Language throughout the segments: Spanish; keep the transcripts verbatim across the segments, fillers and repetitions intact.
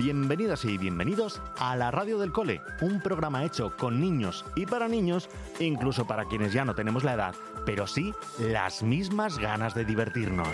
Bienvenidas y bienvenidos a la Radio del Cole, un programa hecho con niños y para niños, incluso para quienes ya no tenemos la edad, pero sí las mismas ganas de divertirnos.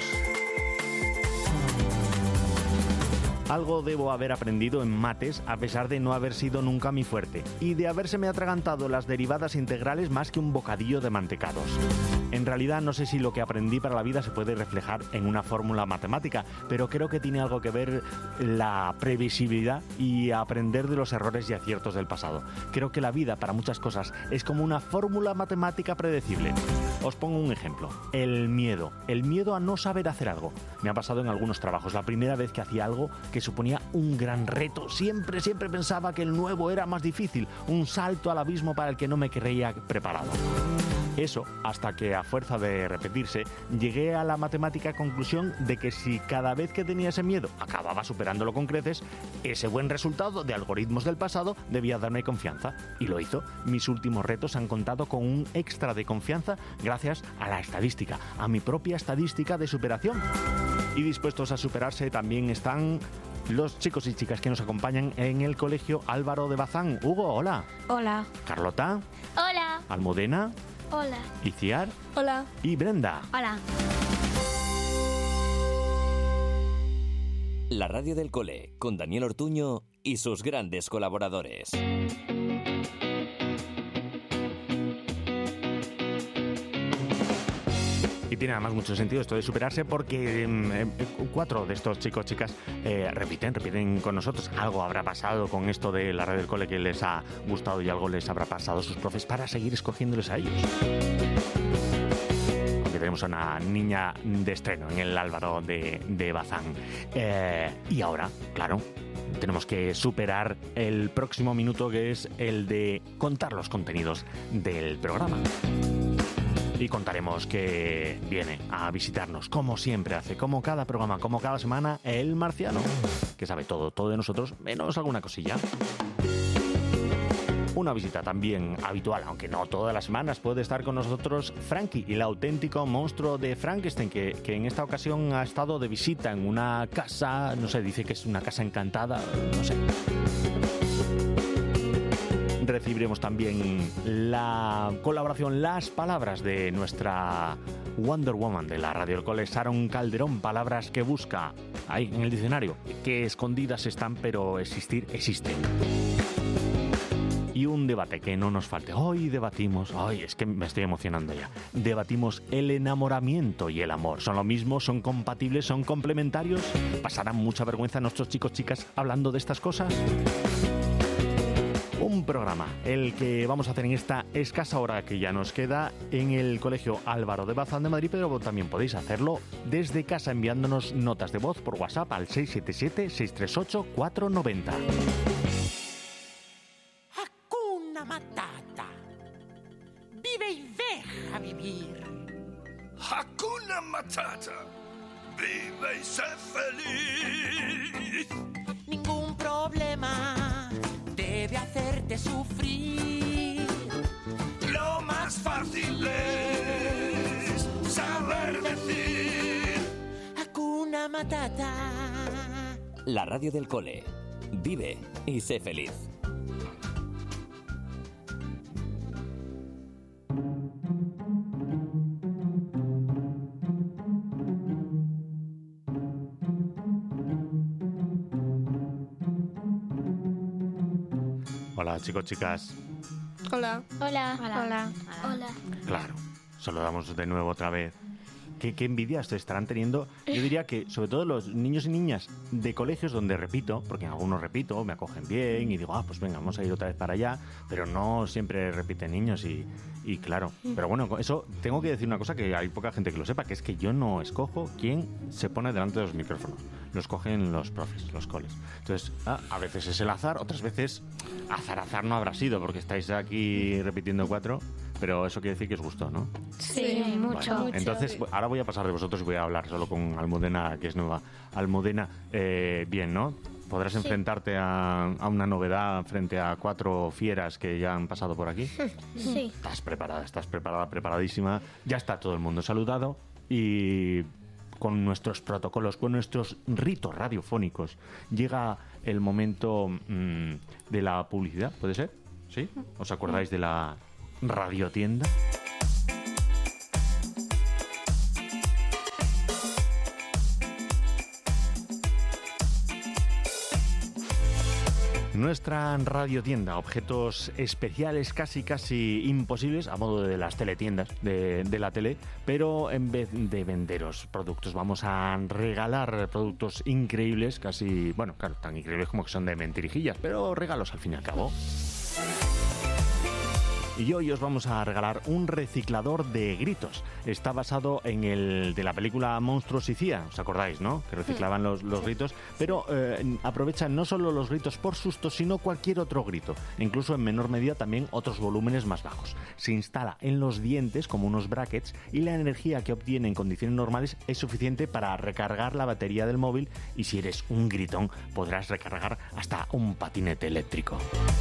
Algo debo haber aprendido en mates a pesar de no haber sido nunca mi fuerte y de habérseme atragantado las derivadas integrales más que un bocadillo de mantecados. En realidad no sé si lo que aprendí para la vida se puede reflejar en una fórmula matemática, pero creo que tiene algo que ver la previsibilidad y aprender de los errores y aciertos del pasado. Creo que la vida para muchas cosas es como una fórmula matemática predecible. Os pongo un ejemplo, el miedo, el miedo a no saber hacer algo. Me ha pasado en algunos trabajos, la primera vez que hacía algo que suponía un gran reto, siempre, siempre pensaba que el nuevo era más difícil, un salto al abismo para el que no me creía preparado. Eso, hasta que a fuerza de repetirse, llegué a la matemática conclusión de que si cada vez que tenía ese miedo acababa superándolo con creces, ese buen resultado de algoritmos del pasado debía darme confianza. Y lo hizo. Mis últimos retos han contado con un extra de confianza gracias a la estadística, a mi propia estadística de superación. Y dispuestos a superarse también están los chicos y chicas que nos acompañan en el Colegio Álvaro de Bazán. Hugo, hola. Hola. Carlota. Hola. Almudena. Hola. Iciar. Hola. Y Brenda. Hola. La Radio del Cole, con Daniel Ortuño y sus grandes colaboradores. Y tiene además mucho sentido esto de superarse porque eh, cuatro de estos chicos chicas eh, repiten, repiten con nosotros. Algo habrá pasado con esto de la Radio del Cole que les ha gustado y algo les habrá pasado a sus profes para seguir escogiéndoles a ellos. Aunque tenemos a una niña de estreno en el Álvaro de, de Bazán. Eh, y ahora, claro, tenemos que superar el próximo minuto, que es el de contar los contenidos del programa. Y contaremos que viene a visitarnos, como siempre hace, como cada programa, como cada semana, el marciano, que sabe todo, todo de nosotros, menos alguna cosilla. Una visita también habitual, aunque no todas las semanas, puede estar con nosotros Frankie, el auténtico monstruo de Frankenstein, que, que en esta ocasión ha estado de visita en una casa, no sé, dice que es una casa encantada, no sé. Recibiremos también la colaboración, las palabras de nuestra Wonder Woman de la Radio del Cole, Sharon Calderón, palabras que busca ahí en el diccionario, que escondidas están, pero existir existen. Y un debate que no nos falte. Hoy debatimos, ay, es que me estoy emocionando ya. Debatimos el enamoramiento y el amor. ¿Son lo mismo? ¿Son compatibles? ¿Son complementarios? ¿Pasarán mucha vergüenza a nuestros chicos chicas hablando de estas cosas? Un programa, el que vamos a hacer en esta escasa hora que ya nos queda en el Colegio Álvaro de Bazán de Madrid, pero también podéis hacerlo desde casa enviándonos notas de voz por WhatsApp al seis siete siete, seis tres ocho, cuatro nueve cero. Hakuna Matata. Vive y deja vivir. Hakuna Matata. Vive y sé feliz. Ningún problema debe hacerte sufrir. Lo más fácil es saber decir Hakuna Matata. La Radio del Cole. Vive y sé feliz. Hola chicos, chicas. Hola. Hola. Hola. Hola. Claro, saludamos de nuevo otra vez. ¿Qué, qué envidia se estarán teniendo? Yo diría que, sobre todo los niños y niñas de colegios donde repito, porque en algunos repito, me acogen bien y digo, ah, pues venga, vamos a ir otra vez para allá, pero no siempre repiten niños y, y claro. Pero bueno, eso tengo que decir una cosa que hay poca gente que lo sepa, que es que yo no escojo quién se pone delante de los micrófonos. Los cogen los profes, los coles. Entonces, ah, a veces es el azar, otras veces azar, azar no habrá sido, porque estáis aquí repitiendo cuatro, pero eso quiere decir que os gustó, ¿no? Sí, sí mucho, bueno, mucho. Entonces, ahora voy a pasar de vosotros y voy a hablar solo con Almudena, que es nueva. Almudena, eh, bien, ¿no? ¿Podrás sí. enfrentarte a, a una novedad frente a cuatro fieras que ya han pasado por aquí? Sí. Estás preparada, estás preparada, preparadísima. Ya está todo el mundo saludado y con nuestros protocolos, con nuestros ritos radiofónicos. Llega el momento mmm, de la publicidad, ¿puede ser? ¿Sí? ¿Os acordáis de la radiotienda? Nuestra radiotienda, objetos especiales casi casi imposibles a modo de las teletiendas de, de la tele, pero en vez de venderos productos vamos a regalar productos increíbles, casi, bueno, claro, tan increíbles como que son de mentirijillas, pero regalos al fin y al cabo. Y hoy os vamos a regalar un reciclador de gritos. Está basado en el de la película Monstruos y Cía, ¿os acordáis, no? Que reciclaban los, los gritos, pero eh, aprovechan no solo los gritos por susto, sino cualquier otro grito, incluso en menor medida también otros volúmenes más bajos. Se instala en los dientes como unos brackets y la energía que obtiene en condiciones normales es suficiente para recargar la batería del móvil, y si eres un gritón podrás recargar hasta un patinete eléctrico.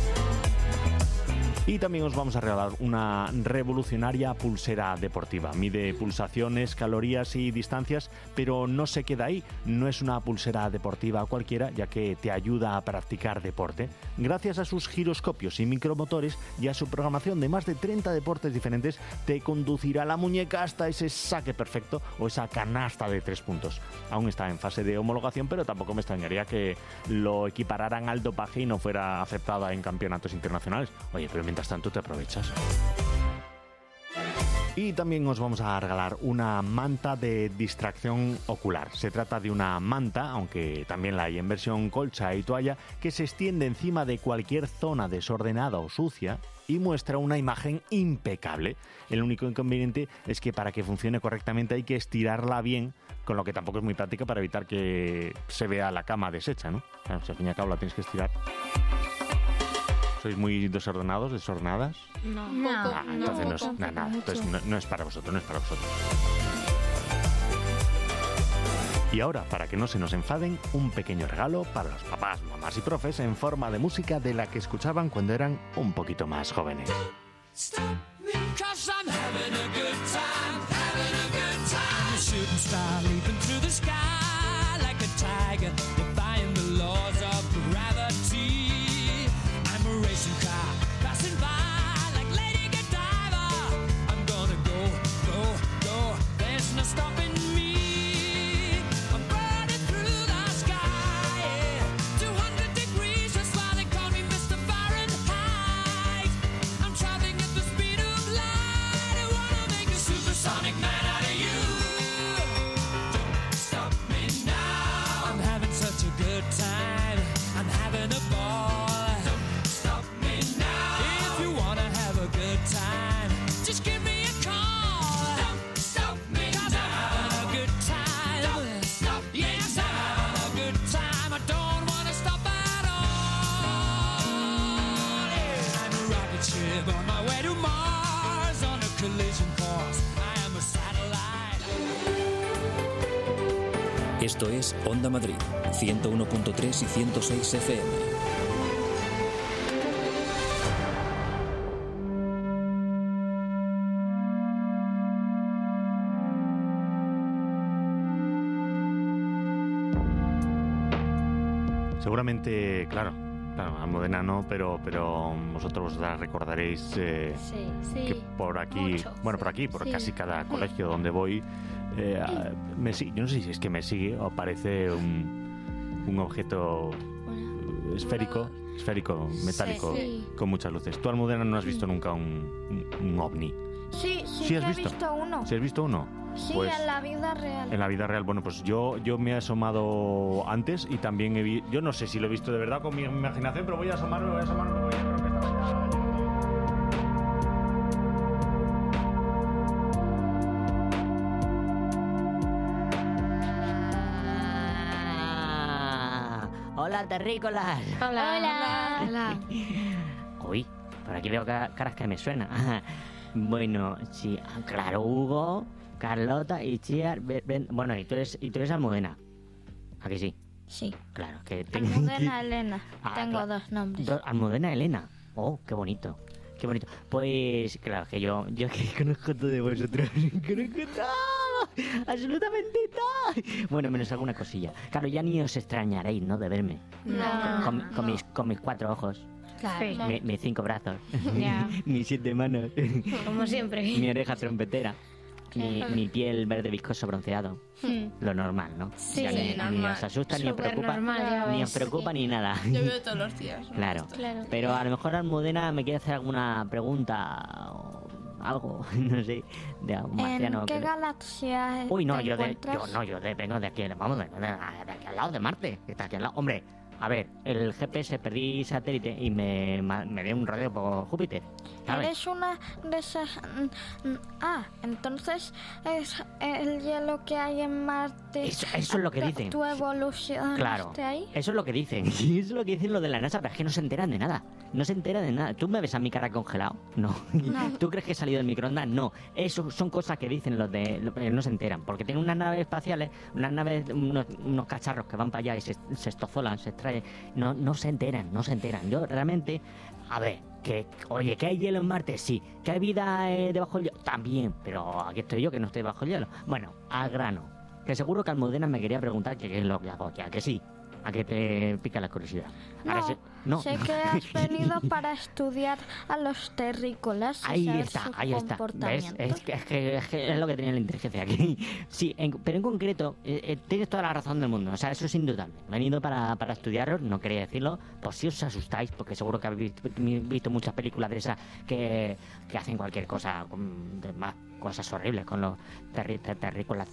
Y también os vamos a regalar una revolucionaria pulsera deportiva. Mide pulsaciones, calorías y distancias, pero no se queda ahí. No es una pulsera deportiva cualquiera, ya que te ayuda a practicar deporte. Gracias a sus giroscopios y micromotores y a su programación de más de treinta deportes diferentes, te conducirá la muñeca hasta ese saque perfecto o esa canasta de tres puntos. Aún está en fase de homologación, pero tampoco me extrañaría que lo equipararan al dopaje y no fuera aceptada en campeonatos internacionales. Oye, pero mientras tanto te aprovechas. Y también os vamos a regalar una manta de distracción ocular. Se trata de una manta, aunque también la hay en versión colcha y toalla, que se extiende encima de cualquier zona desordenada o sucia y muestra una imagen impecable. El único inconveniente es que para que funcione correctamente hay que estirarla bien, con lo que tampoco es muy práctica para evitar que se vea la cama deshecha, ¿no? Claro, si al fin y al cabo la tienes que estirar. ¿Sois muy desordenados, desordenadas? No, No, Ah, entonces no, es, poco, nada, nada. mucho. Entonces no, no es para vosotros, no es para vosotros. Y ahora, para que no se nos enfaden, un pequeño regalo para los papás, mamás y profes en forma de música de la que escuchaban cuando eran un poquito más jóvenes. Stop me, 'cause I'm having a good time, having a good time. A shooting star leaping through the sky like a tiger, defying the laws of gravity. I'm a racing car passing by like Lady Godiva. I'm gonna go, go, go. There's no stopping me. I'm burning through the sky, yeah. two hundred degrees, that's why they call me Mister Fahrenheit. I'm traveling at the speed of light. I wanna make a supersonic man out of you. Don't stop me now. I'm having such a good time. I'm having a ball. Don't stop me now. If you wanna have a good time, just give me a call. Don't stop me 'cause now. I'm having a good time. Don't stop me yes, now. I'm having a good time. I don't wanna stop at all. Yeah. I'm a rocket ship on my way to Mars on a collision course. I am a satellite. Esto es Onda Madrid, ciento uno punto tres y ciento seis F M. Seguramente, claro, claro, Almudena no, pero, pero vosotros la recordaréis eh, Sí. Sí. que por aquí, mucho. bueno, por aquí, por Sí. casi cada colegio donde voy, eh, a- me sigue, yo no sé si es que me sigue o parece un, un objeto Bueno, esférico, esférico, metálico, Sí. con muchas luces. Tú, Almudena, no has visto nunca un, un, un ovni. Sí, sí, ¿Sí has que he visto? visto uno. ¿Sí has visto uno? Sí, Pues- en la vida real. En la vida real, bueno, pues yo, yo me he asomado antes y también he visto, yo no sé si lo he visto de verdad con mi imaginación, pero voy a asomarme, voy a asomarme, voy a creo que estaba ya... Hola, terrícolas. Hola. Hola. Hola. Uy, por aquí veo ca- caras que me suenan. Bueno, sí, ah, claro, Hugo, Carlota y Chiar. ven- ven- Bueno, y tú eres, y tú eres Almudena. ¿A que sí? Sí. Claro, que tengo Almudena Elena. Ah, Tengo claro. dos nombres. Do- Almudena Elena. Oh, qué bonito. Qué bonito. Pues claro, que yo, yo que conozco todo de vosotros. Conozco todo. Absolutamente todo. Bueno, menos alguna cosilla. Claro, ya ni os extrañaréis, ¿no? De verme. No. Con, con mis, con mis cuatro ojos, Claro. Sí. mi- mis cinco brazos, Ya. mis siete manos, Como siempre. mi oreja trompetera, mi, Sí. mi piel verde viscoso bronceado. Lo normal, ¿no? Sí, Ya ni, normal. ni os asusta, ni os Súper preocupa, normal, ya ni ves. os preocupa ni nada. Yo veo todos los días. ¿no? Claro. Claro. Pero a lo mejor Almudena me quiere hacer alguna pregunta o algo, no sé, de algún marciano. ¿En qué que- galaxia Uy, no, te yo de, encuentras? yo no, yo de, vengo de aquí, vamos, de, de- de aquí al lado de Marte, que está aquí al lado. Hombre, a ver, el G P S perdí satélite y me, ma- me dio un rodeo por Júpiter, ¿sabes? Eres una de esas... mm, mm, Ah, entonces es el hielo que hay en Marte. Eso, eso es lo que Tu- dicen. ¿Tu evolución Claro, ahí? eso es lo que dicen. Y eso es lo que dicen los de la NASA, pero es que no se enteran de nada. No se enteran de nada. ¿Tú me ves a mi cara congelado? No. No. ¿Tú crees que he salido del microondas? No. Eso son cosas que dicen los de... los que no se enteran. Porque tienen unas naves espaciales, unas naves, unos, unos cacharros que van para allá y se, se estozolan, se extraen. No, no se enteran, no se enteran. Yo realmente... A ver, que... Oye, ¿que hay hielo en Marte? Sí. ¿Que hay vida eh, debajo del hielo? También. Pero aquí estoy yo que no estoy bajo el hielo. Bueno, al grano. Que seguro que Almudena me quería preguntar que qué es lo que hago aquí. ¿A que sí? ¿A que te pica la curiosidad? Ahora No, se- no. sé que has venido para estudiar a los terrícolas y Ahí saber está, su ahí está. ¿Ves? comportamiento. Es que, es, que, es que es lo que tenía la inteligencia aquí. Sí, en- pero en concreto, eh, eh, tienes toda la razón del mundo. O sea, eso es indudable. He venido para, para estudiaros, no quería decirlo, por si os asustáis, porque seguro que habéis visto, visto muchas películas de esas que, que hacen cualquier cosa, con, de más cosas horribles con los terri- ter- terrícolas,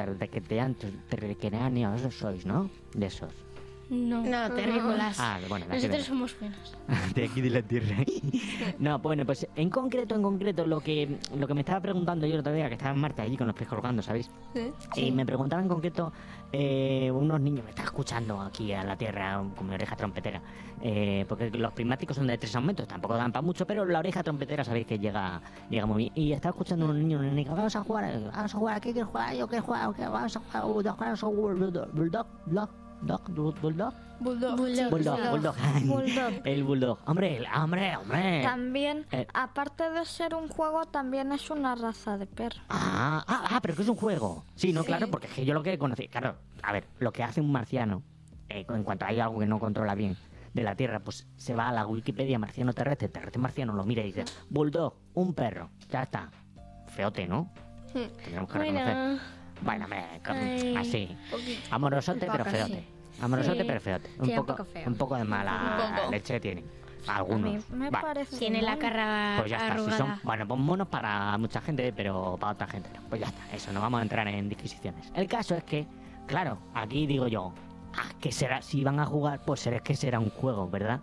terrícolas, esos sois, ¿no? De esos. No, no terrícolas. Ah, bueno, de aquí Nosotros de- somos buenos. de aquí de la tierra. No, bueno, pues en concreto, en concreto, lo que lo que me estaba preguntando yo el otro día, que estaba en Marte allí con los pies colgando, ¿sabéis? Sí. Y me preguntaba en concreto, eh, unos niños, me están escuchando aquí a la Tierra con mi oreja trompetera, eh, porque los prismáticos son de tres aumentos, tampoco dan para mucho, pero la oreja trompetera sabéis que llega llega muy bien. Y estaba escuchando unos niños, una niña, vamos a jugar, vamos a jugar, ¿qué quieres jugar? Yo quiero jugar, ¿qué? Vamos a jugar, bulldog, vamos a jugar, bulldog, bulldog, bulldog, bulldog, bulldog, Bulldog. Bulldog. bulldog, bulldog, Bulldog. el bulldog, hombre, el- hombre, hombre. También, Eh. aparte de ser un juego, también es una raza de perro. Ah, ah, ah, pero que es un juego. Sí, no, Sí. claro, porque es que yo lo que conocí, claro, a ver, lo que hace un marciano, eh, en cuanto hay algo que no controla bien de la Tierra, pues se va a la Wikipedia marciano terrestre, terrestre marciano, lo mira y dice, bulldog, un perro, ya está. Feote, ¿no? Hmm. Tenemos que reconocer. Bueno, Bueno, me, Ay. así. Poquito. Amorosote, Un pero poco, feote. sí. Amorosote, Sí. pero feote. Un, Sí, un poco, poco feo. un poco de mala Un poco. leche tiene. A mí Algunos. me Vale. parece tiene la mono. cara Pues ya está, si arrugada. son, bueno, pues monos para mucha gente, pero para otra gente no. Pues ya está, eso, no vamos a entrar en disquisiciones. El caso es que, claro, aquí digo yo, ah, ¿qué será? Si van a jugar, pues será que será un juego, ¿verdad?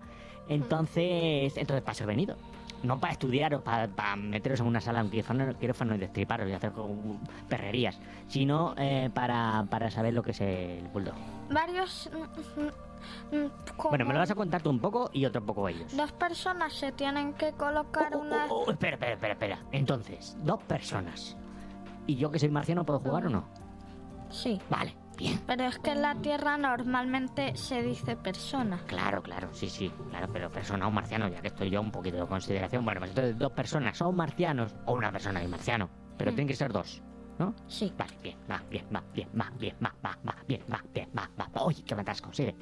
Entonces, entonces para eso he venido. No para estudiar o para, para meteros en una sala, un quirófano, quirófano y destriparos y hacer como perrerías, sino eh, para, para saber lo que es el bulldog. Varios... mm, mm, mm, como Bueno, me lo vas a contar tú un poco y otro poco ellos. Dos personas se tienen que colocar Oh, oh, una... oh, oh, espera, espera, espera, espera. Entonces, dos personas. ¿Y yo que soy marciano puedo jugar o no? Sí, Vale, bien. pero es que en la Tierra normalmente se dice persona. Claro, claro, sí, sí, claro, pero persona o marciano, ya que estoy yo un poquito de consideración. Bueno, pues entonces dos personas son marcianos o una persona y marciano, pero tienen que ser dos, ¿no? Sí. Vale, bien, va, bien, va, bien, va, bien, va, va, va, bien, va, bien, va, va. Uy, qué me atasco, sigue.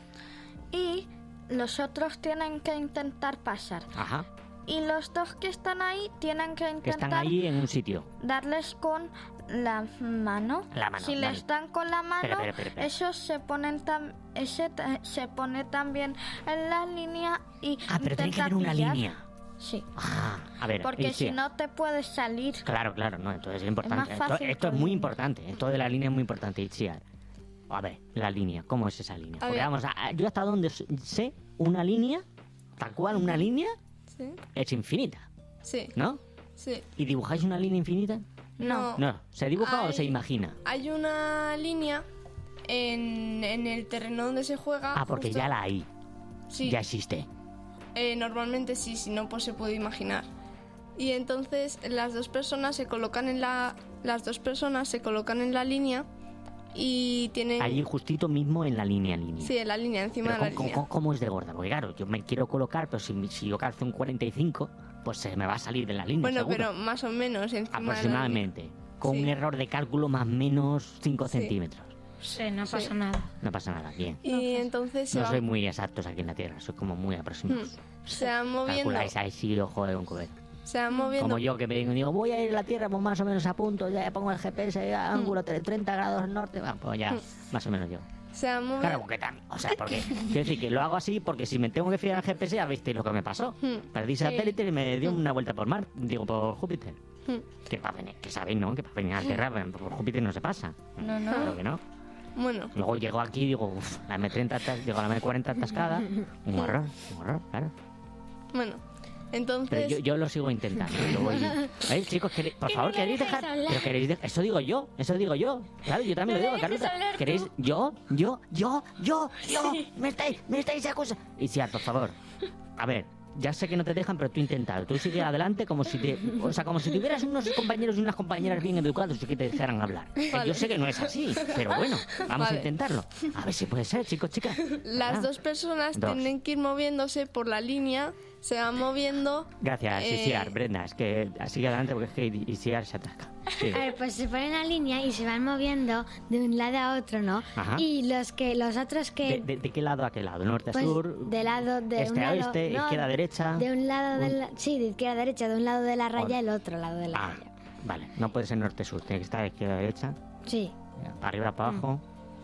Y los otros tienen que intentar pasar. Ajá, Y los dos que están ahí tienen que que están intentar ahí en un sitio. darles con la mano. La mano, Si vale. les dan con la mano, Espera, espera, espera, espera. esos se ponen tam- ese ta- se pone también en la línea y Ah, pero tiene que intenta haber una pillar. línea. Sí, Ah, a ver, porque y sí. si no te puedes salir. Claro, claro, no, entonces es importante. más Esto, fácil esto es con muy línea. importante, esto de la línea es muy importante, Itziar. A ver, la línea, ¿cómo es esa línea? A Porque ver. vamos, a- yo hasta donde s- sé, una línea, tal cual una línea, Sí. es infinita, Sí. ¿no? Sí. ¿Y dibujáis una línea infinita? No. No, ¿se dibuja o Ay. se imagina? Hay una línea en, en el terreno donde se juega. Ah, porque justo- ya la hay, Sí. ya existe. Eh, normalmente sí, si no, pues se puede imaginar. Y entonces las dos personas se colocan en la. Las dos personas se colocan en la línea y tienen. Allí justito mismo en la línea, línea. Sí, en la línea, encima Pero de la ¿cómo, línea. cómo- cómo es de gorda? Porque claro, yo me quiero colocar, pero si, si yo calzo un cuarenta y cinco, pues se me va a salir de la línea, Bueno, seguro. pero más o menos encima de la línea. Aproximadamente. con Sí. un error de cálculo más o menos cinco Sí. centímetros. Sí, no pasa Sí. nada. No pasa nada, bien. Y entonces se No va, soy muy exactos aquí en la Tierra, soy como muy aproximados. se va moviendo, Calculáis ahí sí, ojo de un cubero. se va moviendo. Como yo que me digo, digo, voy a ir a la Tierra, pues más o menos a punto, ya pongo el G P S, ya, ángulo treinta grados norte, va, pues ya, más o menos yo. Se va moviendo. Claro, porque tal, o sea, porque, quiero decir que lo hago así porque si me tengo que fiar al G P S, ya visteis lo que me pasó. Perdí satélite y me dio una vuelta por Marte, digo, por Júpiter. Que para venir, que sabéis, ¿no? Que para venir a la Tierra, por Júpiter no se pasa. No, no. Claro que no. Bueno, Luego llego aquí y digo, uff, la M treinta, atas- digo, la M cuarenta atascada, un horror, un horror, claro. bueno. Pero Entonces, yo, yo lo sigo intentando. Yo voy... ¿Veis, chicos? queréis- por Que favor, no le ¿queréis dejes dejar...? hablar. Pero queréis de- Eso digo yo, eso digo yo. Claro, yo también No lo le digo, dejes Carlota. hablar tú. ¿Queréis...? Yo, yo, yo, yo, yo... Me estáis, me estáis acusando... Y sí, por favor. A ver, ya sé que no te dejan, pero tú intentalo. Tú sigue adelante como si te... O sea, como si tuvieras unos compañeros y unas compañeras bien educados y que te dejaran hablar. Eh, Vale. Yo sé que no es así, pero bueno, vamos Vale. a intentarlo. A ver si puede ser, chicos, chicas. las Ah. dos personas Dos. tienen que ir moviéndose por la línea, se van moviendo. Gracias, Eh, Isiar, Brenda. Es que sigue adelante porque es que Isiar se atasca. Sí. A ver, pues se ponen en línea y se van moviendo de un lado a otro, ¿no? Ajá. Y los que los otros que... ¿De, de, de qué lado a qué lado? ¿Norte a pues, sur? de lado de este un a lado, oeste, no, izquierda a derecha. De un lado de Un- la, sí, de izquierda a derecha, de un lado de la raya Or- el otro lado de la Ah, raya. vale. No puede ser norte sur, tiene que estar de izquierda a derecha, Sí, para arriba, para abajo.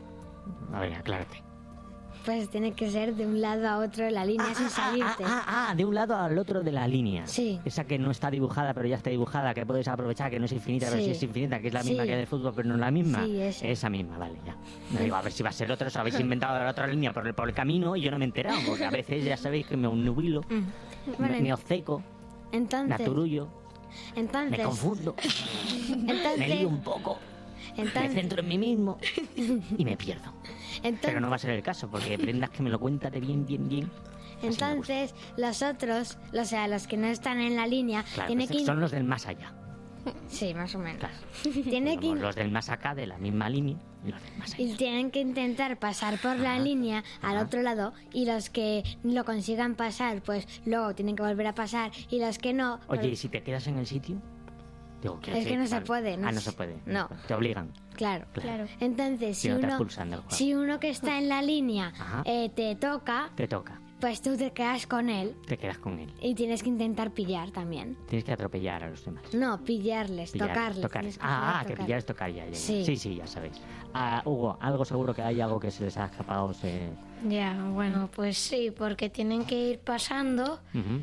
A ver, aclárate. pues tiene que ser de un lado a otro de la línea sin Ah, salirte. ah, ah, de un lado al otro de la línea. Sí. Esa que no está dibujada, pero ya está dibujada, que puedes aprovechar, que no es infinita, pero Sí. sí es infinita, que es la misma Sí. que de fútbol, pero no es la misma. Sí, esa. Esa misma, vale, ya. Me digo, a ver si va a ser otra, os habéis inventado la otra línea por el, por el camino y yo no me he enterado, porque a veces ya sabéis que me nubilo, Bueno, me, me obceco, me entonces, aturullo, entonces, me confundo, entonces, me lío un poco. Me entonces, centro en mí mismo y me pierdo. entonces, Pero no va a ser el caso, porque Brenda es que me lo cuenta de bien, bien, bien. Así me gusta. entonces los otros, o sea, los que no están en la línea, Claro, tienen pues que... son los del más allá. Sí, más o menos. Claro. Tiene que... Somos los del más acá, de la misma línea, y los del más allá. Y tienen que intentar pasar por la línea al Ajá. otro lado y los que lo consigan pasar, pues luego tienen que volver a pasar y los que no... Oye, ¿y pues, si te quedas en el sitio? Digo, quiero Es que decir, no se claro. puede, no Ah, no se- se puede. no. Te obligan. claro. Claro. Entonces, si Si no te uno, expulsan del juego. si uno que está en la línea Ajá. eh, te toca, Te toca, pues tú te quedas con él te quedas con él. y tienes que intentar pillar también. Tienes que atropellar a los demás. No, pillarles, Pillar, tocarles. tocarles. tienes que Ah, ah, tocar. que pillar es tocar ya. ya, ya. Sí. sí, sí, ya sabéis. Ah, Hugo, algo seguro que hay algo que se les ha escapado. Se... Ya, bueno, pues sí, porque tienen que ir pasando Ujú.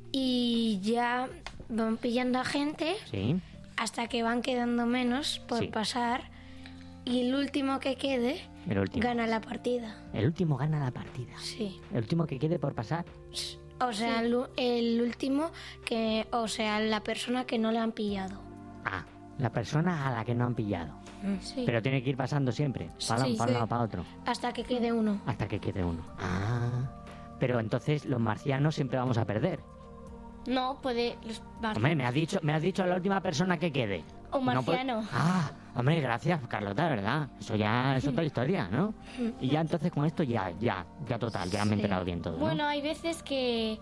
y ya van pillando a gente Sí. hasta que van quedando menos por Sí. pasar y el último que quede El último. gana la partida. El último gana la partida. Sí. El último que quede por pasar. O sea, el, u- el último que, o sea, la persona que no le han pillado. Ah, la persona a la que no han pillado. Sí. Pero tiene que ir pasando siempre. Para Sí, un para un sí. lado, para otro. Hasta que quede uno. Hasta que quede uno. Ah. Pero entonces los marcianos siempre vamos a perder. No, puede... Los Hombre, me has dicho, me has dicho a la última persona que quede. O No puede- marciano. Ah, hombre, gracias, Carlota, ¿verdad? Eso ya es otra historia, ¿no? Y ya entonces con esto ya, ya, ya total, ya me he enterado bien todo, ¿no? Bueno, hay veces que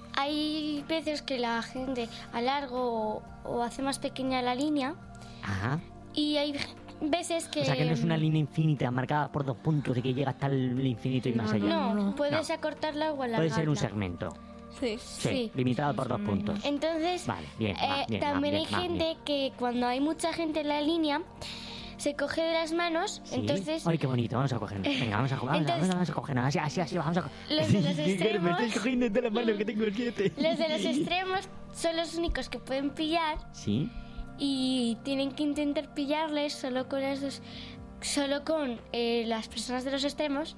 hay veces que la gente alargo o, o hace más pequeña la línea Ajá. y hay veces que O sea que no es una línea infinita marcada por dos puntos y que llega hasta el infinito y más allá. no, puedes acortarla o alargarla. Puede ser un segmento. Sí. Sí, Sí. limitado por dos puntos. Entonces, Vale, bien, eh, va, bien, va, también bien, hay va, gente bien. que cuando hay mucha gente en la línea se coge de las manos, ¿Sí? entonces Ay, qué bonito, vamos a cogernos. Venga, vamos a jugar, vamos, a- Entonces- vamos a cogernos. Así, así, así, vamos a co- Los de los Me extremos- estoy cogiendo de las manos que tengo el siete. los de los extremos son los únicos que pueden pillar Sí. y tienen que intentar pillarles solo con las dos, solo con eh, las personas de los extremos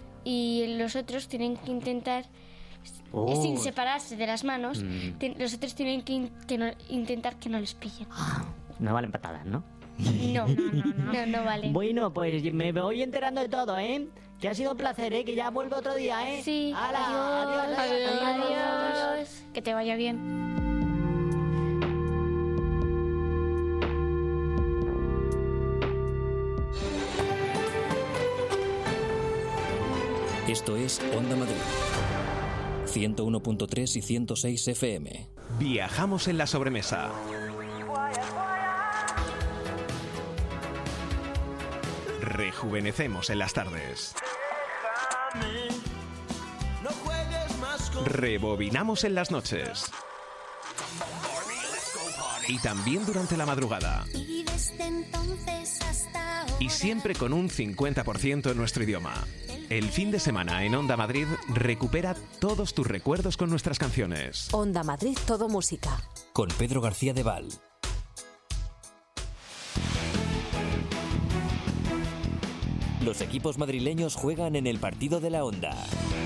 y los otros tienen que intentar Oh. sin separarse de las manos, Mm. ti- los otros tienen que, in- que no- intentar que no les pillen. Ah, no valen patadas, ¿no? No, no, no, no, no vale. Bueno, pues me voy enterando de todo, ¿eh? Que ha sido un placer, ¿eh? Que ya vuelvo otro día, ¿eh? Sí, ¡Hala! adiós, adiós, adiós. Que te vaya bien. Esto es Onda Madrid. ciento uno punto tres y ciento seis F M. Viajamos en la sobremesa. Rejuvenecemos en las tardes. No juegues más con... Rebobinamos en las noches. Y también durante la madrugada. Y desde entonces hasta ahora... Y siempre con un cincuenta por ciento en nuestro idioma. El fin de semana en Onda Madrid recupera todos tus recuerdos con nuestras canciones. Onda Madrid, todo música. Con Pedro García de Val. Los equipos madrileños juegan en el partido de la Onda.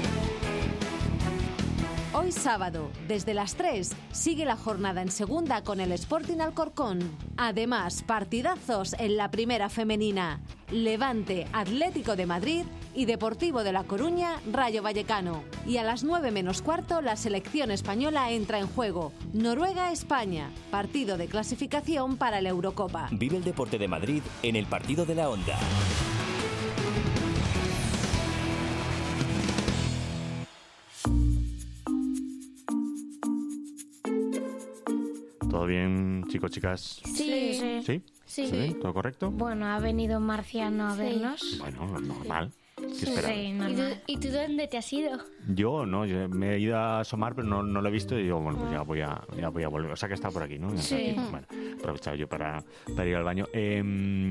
Hoy sábado, desde las tres, sigue la jornada en segunda con el Sporting Alcorcón. Además, partidazos en la primera femenina. Levante, Atlético de Madrid y Deportivo de La Coruña, Rayo Vallecano. Y a las nueve menos cuarto, la selección española entra en juego. Noruega-España, partido de clasificación para la Eurocopa. Vive el deporte de Madrid en el partido de la Onda. ¿Todo bien, chicos, chicas? Sí, sí. ¿Sí? Sí. ¿Sí? ¿Todo correcto? Bueno, ha venido Marciano a Sí. vernos. Bueno, normal. ¿Qué Sí, esperaba? sí, ¿Y tú, normal. ¿Y tú dónde te has ido? Yo no, yo me he ido a asomar, pero no, no lo he visto y digo, bueno, pues ya voy a, ya voy a volver. O sea que está por aquí, ¿no? Está Sí. aquí. Bueno, he aprovechado yo para, para ir al baño eh,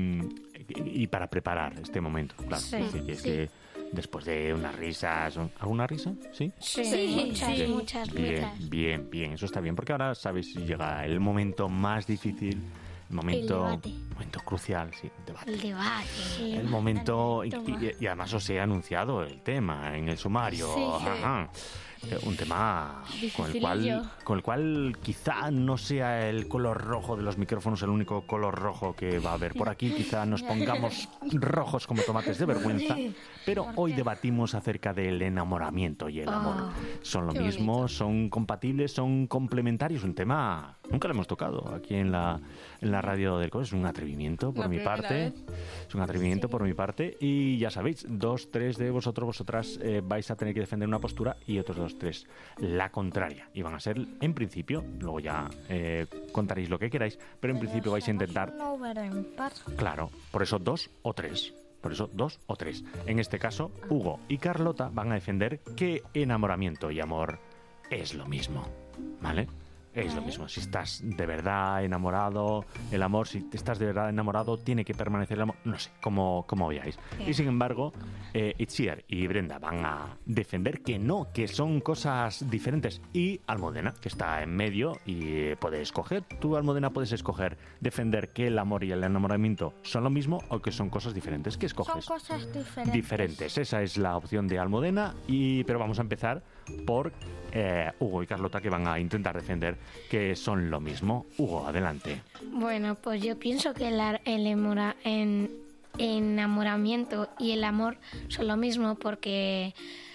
y, y para preparar este momento, claro. Sí. Es decir, que es Sí. que después de unas risas... ¿Alguna risa? ¿Sí? Sí, Sí, muchas, sí. muchas, Bien, muchas. bien, bien. Eso está bien, porque ahora, ¿sabes? Llega el momento más difícil, el momento, debate. momento crucial, sí, el debate. El debate. El momento, y, Toma. y- y además os he anunciado el tema en el sumario. Sí. Ajá. Eh, Un tema con el, Dificilillo. cual, con el cual quizá no sea el color rojo de los micrófonos el único color rojo que va a haber por aquí. Quizá nos pongamos rojos como tomates de vergüenza. Pero hoy debatimos acerca del enamoramiento y el amor. Son lo qué mismo, bonito. son compatibles, son complementarios. Un tema, nunca lo hemos tocado aquí en la, en la radio del cole. Es un atrevimiento por La mi primera parte. vez. Es un atrevimiento por mi parte. Y ya sabéis, dos, tres de vosotros, vosotras eh, vais a tener que defender una postura y otros dos, tres la contraria. Y van a ser, en principio, luego ya eh, contaréis lo que queráis, pero en principio vais a intentar, No verán par. claro, por eso dos o tres. Por eso dos o tres. En este caso, Hugo y Carlota van a defender que enamoramiento y amor es lo mismo. ¿Vale? Es lo mismo. Si estás de verdad enamorado, el amor, si estás de verdad enamorado, tiene que permanecer el amor. No sé, como, como veáis. Y sin embargo, eh, Itziar y Brenda van a defender que no, que son cosas diferentes. Y Almudena, que está en medio y eh, puede escoger. Tú, Almudena, puedes escoger defender que el amor y el enamoramiento son lo mismo o que son cosas diferentes. ¿Qué Son escoges? cosas diferentes. Diferentes. Esa es la opción de Almudena. Y, pero vamos a empezar por eh, Hugo y Carlota, que van a intentar defender que son lo mismo. Hugo, adelante. Bueno, pues yo pienso que el, ar- el emora- en- enamoramiento y el amor son lo mismo porque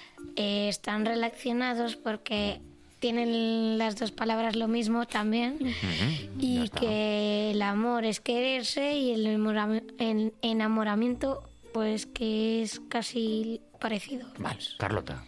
eh, están relacionados, porque tienen las dos palabras lo mismo también. Ujú, ya Y está. que el amor es quererse y el, enamora- el enamoramiento pues que es casi parecido. Vale, Carlota.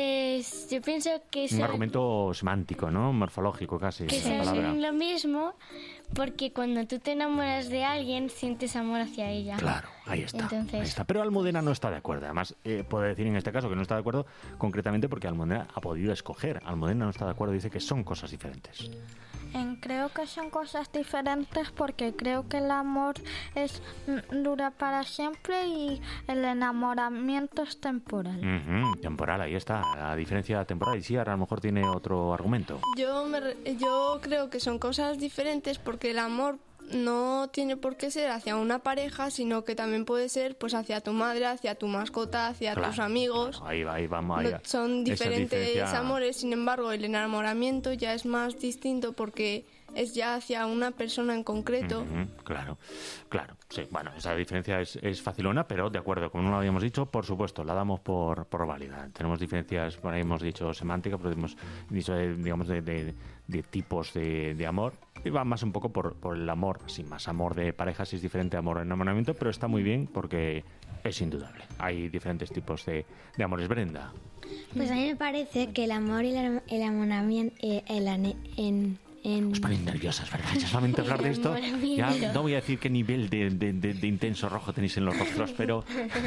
Pues yo pienso que Un son, argumento semántico, ¿no? Morfológico casi, que la son palabra. lo mismo porque cuando tú te enamoras de alguien sientes amor hacia ella. Claro, ahí está, Entonces- ahí está. Pero Almudena no está de acuerdo. Además, eh, puede decir en este caso que no está de acuerdo concretamente porque Almudena ha podido escoger. Almudena no está de acuerdo, dice que son cosas diferentes. En- creo que son cosas diferentes porque creo que el amor es mm, dura para siempre y el enamoramiento es temporal. Ujú, temporal, ahí está. La diferencia temporal. Y sí, ahora a lo mejor tiene otro argumento. Yo, me re- yo creo que son cosas diferentes porque el amor no tiene por qué ser hacia una pareja, sino que también puede ser pues hacia tu madre, hacia tu mascota, hacia Claro, tus amigos. claro, ahí va, ahí vamos. Ahí No- va. son Esa diferentes diferencia- amores, sin embargo, el enamoramiento ya es más distinto porque es ya hacia una persona en concreto. Ujú, claro, claro. Sí, bueno, esa diferencia es, es facilona, pero de acuerdo, como no lo habíamos dicho, por supuesto, la damos por, por válida. Tenemos diferencias, por ahí hemos dicho semántica, pero hemos dicho, de, digamos, de, de- de tipos de, de amor. Y va más un poco por, por el amor, sin más amor de pareja, si es diferente a amor de enamoramiento, pero está muy bien porque es indudable. Hay diferentes tipos de, de amores. Brenda. Pues a mí me parece que el amor y el, el enamoramiento, eh, el ane- en- en... Os ponéis nerviosas, ¿verdad? Ya solamente hablar de esto, ya no voy a decir qué nivel de, de, de, de intenso rojo tenéis en los rostros, pero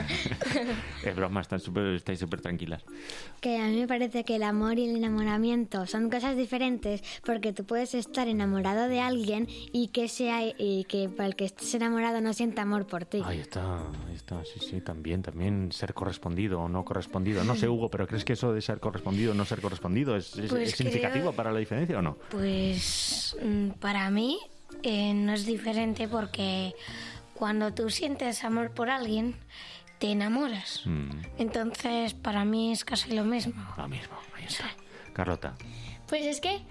es broma, están super, estáis súper tranquilas. Que a mí me parece que el amor y el enamoramiento son cosas diferentes, porque tú puedes estar enamorado de alguien y que sea y que para el que estés enamorado no sienta amor por ti. Ahí está, ahí está, sí, sí, también, también ser correspondido o no correspondido. No sé, Hugo, pero ¿crees que eso de ser correspondido o no ser correspondido es, es, Pues es significativo creo- para la diferencia o no? Pues mm, para mí eh, no es diferente, porque cuando tú sientes amor por alguien, te enamoras. Mm, Entonces, para mí es casi lo mismo. lo mismo, ahí está. Carlota. Pues es que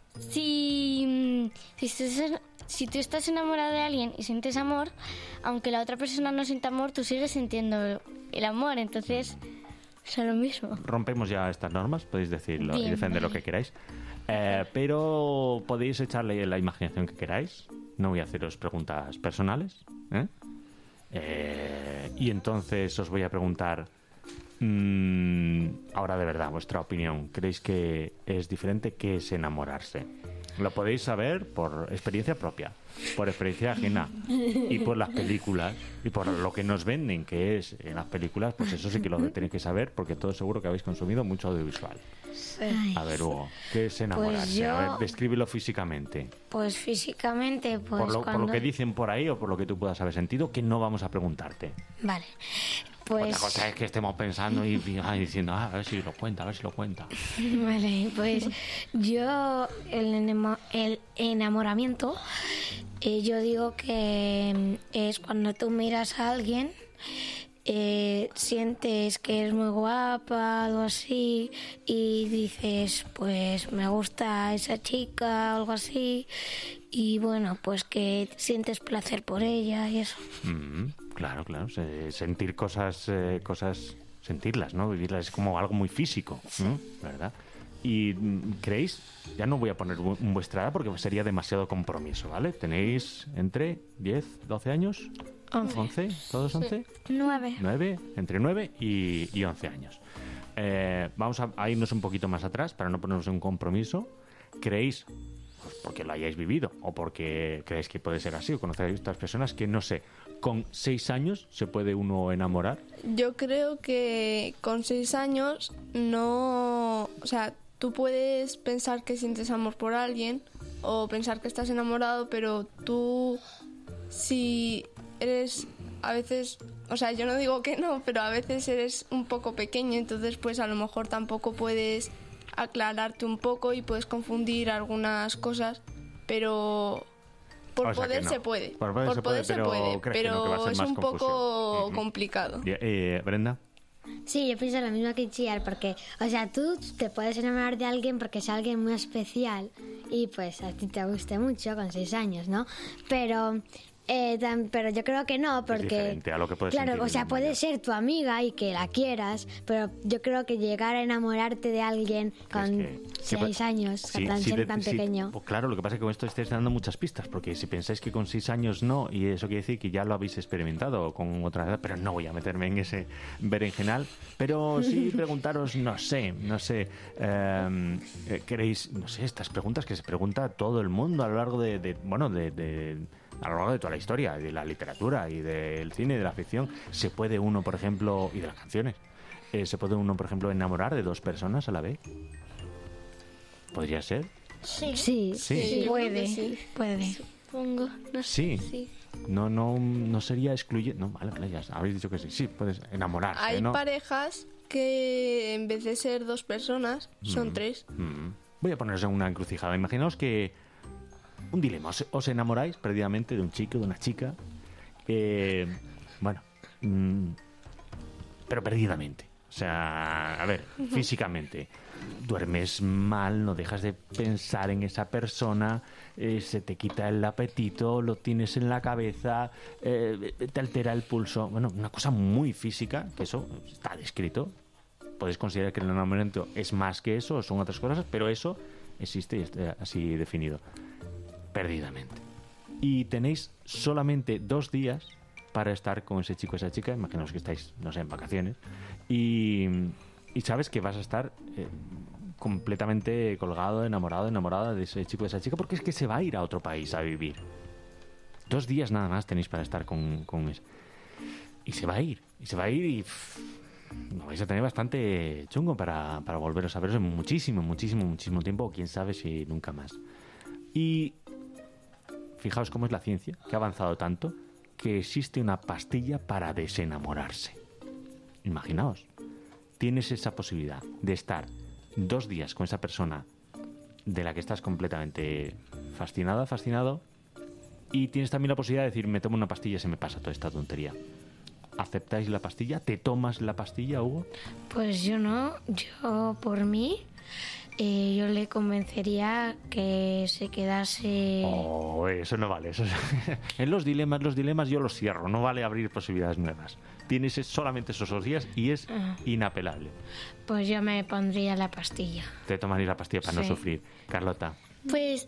si, si, estás- si tú estás enamorado de alguien y sientes amor, aunque la otra persona no sienta amor, tú sigues sintiendo el amor, entonces son lo mismo. Rompemos ya estas normas, podéis decirlo y Bien, defender lo vale. que queráis. Eh, pero podéis echarle la imaginación que queráis. No voy a haceros preguntas personales. ¿eh? Eh, y entonces os voy a preguntar, mm, ahora de verdad, vuestra opinión. ¿Creéis que es diferente? ¿Qué es enamorarse? Lo podéis saber por experiencia propia, por experiencia ajena y por las películas y por lo que nos venden, que es en las películas, pues eso sí que lo tenéis que saber, porque todo seguro que habéis consumido mucho audiovisual. Ay. A ver, Hugo, ¿qué es enamorarse? yo- A ver, descríbelo físicamente. Pues físicamente, pues por, lo, por cuando... lo que dicen por ahí o por lo que tú puedas haber sentido, que no vamos a preguntarte. Vale, pues... Otra cosa es que estemos pensando y, y- ay, diciendo, ah, a ver si lo cuenta, a ver si lo cuenta. Vale, pues yo el, enemo- el enamoramiento, eh, yo digo que mm, es cuando tú miras a alguien, eh, sientes que es muy guapa, algo así, y dices, pues me gusta esa chica, algo así, y bueno, pues que sientes placer por ella y eso. Mm, claro, claro. se- sentir cosas, eh, cosas, sentirlas, ¿no? Vivirlas es como algo muy físico, ¿no? ¿Verdad? Y mm, creéis, ya no voy a poner vu- vuestra edad porque sería demasiado compromiso, ¿vale? ¿Tenéis entre diez, doce años? Once. ¿once? ¿Todos once? Nueve. nueve, entre nueve y, y once años. Eh, vamos a, a irnos un poquito más atrás para no ponernos en un compromiso. ¿Creéis, pues porque lo hayáis vivido o porque creéis que puede ser así o conocéis a estas personas que, no sé, con seis años se puede uno enamorar? Yo creo que con seis años no... O sea, tú puedes pensar que sientes amor por alguien o pensar que estás enamorado, pero tú, si eres a veces... O sea, yo no digo que no, pero a veces eres un poco pequeño, entonces pues a lo mejor tampoco puedes aclararte un poco y puedes confundir algunas cosas, pero... Por O sea que poder no. se puede. Por poder se puede, se pero puede, crees que no, que va a pero ser es más un confusión. poco Ujú. complicado. Y- eh, Brenda. Sí, yo pienso lo mismo que Chiar, porque, o sea, tú te puedes enamorar de alguien porque es alguien muy especial y pues a ti te guste mucho con seis años, ¿no? Pero, eh, tam- pero yo creo que no, porque... diferente a lo que puedes Claro, sentir o sea, en un puede mayor. ser tu amiga y que la quieras, pero yo creo que llegar a enamorarte de alguien con que- seis que- años, Sí, tan, sí, ser de- tan sí, pequeño... pues claro, lo que pasa es que con esto estáis dando muchas pistas, porque si pensáis que con seis años no, y eso quiere decir que ya lo habéis experimentado con otra edad, pero no voy a meterme en ese berenjenal, pero sí preguntaros, no sé, no sé, eh, eh, queréis, no sé, estas preguntas que se pregunta todo el mundo a lo largo de, de- bueno, de, de- a lo largo de toda la historia, de la literatura y del cine y de la ficción. ¿Se puede uno, por ejemplo, y de las canciones, eh, se puede uno, por ejemplo, enamorar de dos personas a la vez? ¿Podría ser? Sí. Sí, Sí. puede, Sí. puede. Supongo, no sé. Sí. Sí. No, no, no sería excluyente. No, vale, vale, ya habéis dicho que sí. Sí, puedes enamorarse, Hay ¿no? parejas que en vez de ser dos personas, son Mm. tres. Mm. Voy a poneros en una encrucijada. Imaginaos que un dilema. Os, os enamoráis perdidamente de un chico, de una chica. eh, bueno, mm, pero perdidamente. O sea, a ver, físicamente. Duermes mal, no dejas de pensar en esa persona, eh, se te quita el apetito, lo tienes en la cabeza, eh, te altera el pulso. Bueno, una cosa muy física, que eso está descrito. Podéis considerar que el enamoramiento es más que eso, o son otras cosas, pero eso existe y está así definido. Perdidamente. Y tenéis solamente dos días para estar con ese chico o esa chica. Imaginaos que estáis, no sé, en vacaciones. Y, y sabes que vas a estar eh, completamente colgado, enamorado, enamorada de ese chico, de esa chica, porque es que se va a ir a otro país a vivir. Dos días nada más tenéis para estar con, con ese. Y se va a ir, y se va a ir y pff, lo vais a tener bastante chungo para, para volveros a veros en muchísimo, muchísimo, muchísimo tiempo, o quién sabe si nunca más. Y fijaos cómo es la ciencia, que ha avanzado tanto, que existe una pastilla para desenamorarse. Imaginaos, tienes esa posibilidad de estar dos días con esa persona de la que estás completamente fascinada, fascinado, y tienes también la posibilidad de decir, me tomo una pastilla y se me pasa toda esta tontería. ¿Aceptáis la pastilla? ¿Te tomas la pastilla, Hugo? Pues yo no, yo por mí, eh, yo le convencería que se quedase... Oh, eso no vale. Eso es... en los dilemas, los dilemas yo los cierro, no vale abrir posibilidades nuevas. Tienes solamente esos dos días y es Ah. inapelable. Pues yo me pondría la pastilla. Te tomaréis la pastilla para no Sí. sufrir. Carlota. Pues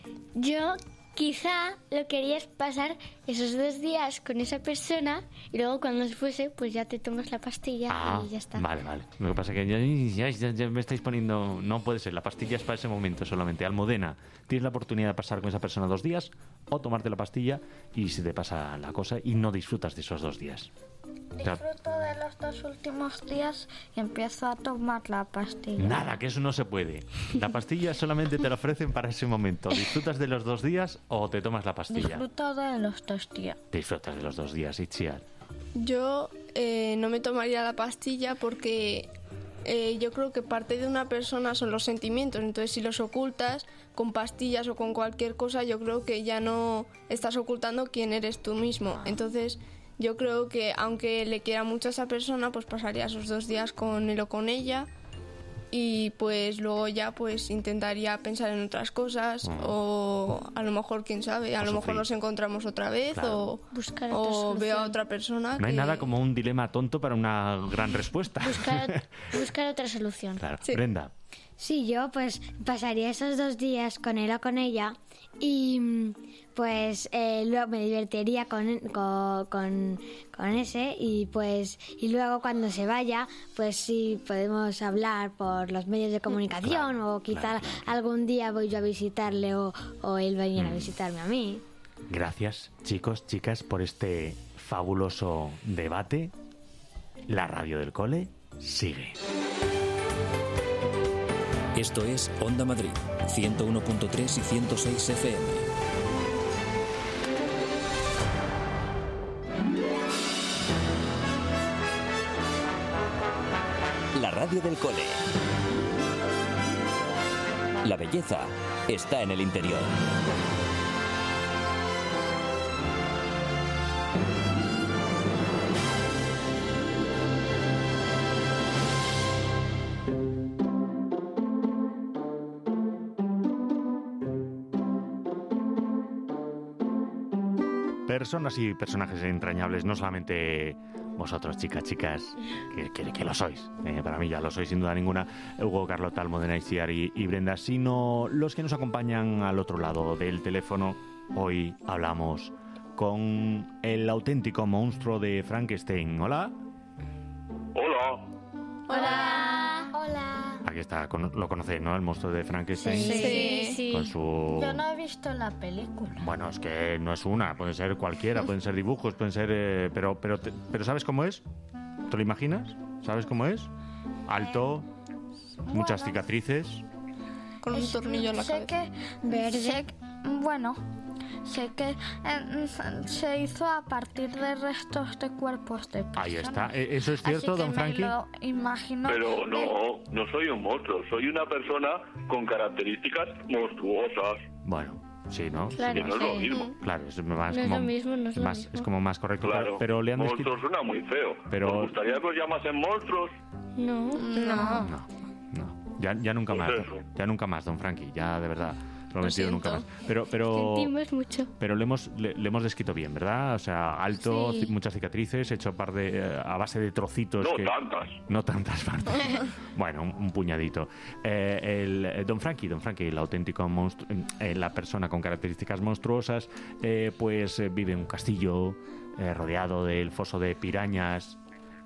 yo quizá lo que haría es pasar esos dos días con esa persona y luego cuando se fuese, pues ya te tomas la pastilla Ah, y ya está. vale, vale. Lo que pasa es que ya, ya, ya- ya me estáis poniendo... No puede ser, la pastilla es para ese momento solamente. Almudena, tienes la oportunidad de pasar con esa persona dos días o tomarte la pastilla y se te pasa la cosa y no disfrutas de esos dos días. O sea, Disfruto de los dos últimos días y empiezo a tomar la pastilla. nada, que eso no se puede. La pastilla solamente te la ofrecen para ese momento. ¿Disfrutas de los dos días o te tomas la pastilla? Disfruto de los dos días. Disfrutas de los dos días, Itziar. Yo eh, no me tomaría la pastilla porque eh, yo creo que parte de una persona son los sentimientos. Entonces, si los ocultas con pastillas o con cualquier cosa, yo creo que ya no estás ocultando quién eres tú mismo. Entonces, yo creo que aunque le quiera mucho a esa persona, pues pasaría esos dos días con él o con ella. Y pues luego ya pues intentaría pensar en otras cosas Mm. o a lo mejor, quién sabe, a O lo mejor sufrir. nos encontramos otra vez Claro. o, Buscar otra o solución. veo a otra persona. No hay que- nada como un dilema tonto para una gran respuesta. Buscar, buscar otra solución. Claro. Brenda. Sí, yo pues pasaría esos dos días con él o con ella y mm, pues eh, luego me divertiría con, con, con, con ese y pues y luego cuando se vaya pues sí podemos hablar por los medios de comunicación o quizá algún día voy yo a visitarle o, o él va a ir a Mm. visitarme a mí. Gracias, chicos, chicas, por este fabuloso debate. La radio del cole sigue. Esto es Onda Madrid, ciento uno punto tres y ciento seis F M. La radio del cole. La belleza está en el interior. Personas y personajes entrañables, no solamente vosotros, chicas, chicas, que, que- que lo sois. eh, para mí ya lo sois sin duda ninguna. Hugo, Carlota, Almudena, Itziar y, y Brenda, sino los que nos acompañan al otro lado del teléfono. Hoy hablamos con el auténtico monstruo de Frankenstein. Hola. Hola. Hola. Hola. Aquí está, con- lo conocéis, ¿no? El monstruo de Frankenstein. Sí, sí. Con su... Yo no he visto la película. Bueno, es que no es una, pueden ser cualquiera, pueden ser dibujos, pueden ser... eh, pero, pero, te- pero ¿sabes cómo es? ¿Te lo imaginas? ¿Sabes cómo es? Alto, muchas cicatrices. Con un tornillo en la sé cabeza. que verde. Bueno, sé que eh, se hizo a partir de restos de cuerpos de personas. Ahí está. Eh, ¿Eso es Así cierto, que don me Frankie? lo imagino. Pero no, no soy un monstruo, soy una persona con características monstruosas. Bueno, sí, ¿no? Claro, Que no es lo sí. mismo. Claro, es más No es como... lo mismo, no es lo más- mismo. es como más correcto. Claro, Pero, pero le han descrito... monstruo suena muy feo. Pero- ¿Os gustaría que os llamasen monstruos? No, No. No, no. Ya, ya nunca Pues más. eso. Ya nunca más, don Frankie. Ya, de verdad. Prometido siento. nunca más. Pero, pero... sentimos mucho. Pero le hemos, le, le hemos descrito bien, ¿verdad? O sea, alto, Sí. ci- muchas cicatrices, hecho a, par de, eh, a base de trocitos. No que, tantas. No tantas, tantas. Bueno, un, un puñadito. Eh, el, eh, don Frankie, don Frankie, el auténtico monstruo, eh, la persona con características monstruosas, eh, pues eh, vive en un castillo eh, rodeado del foso de pirañas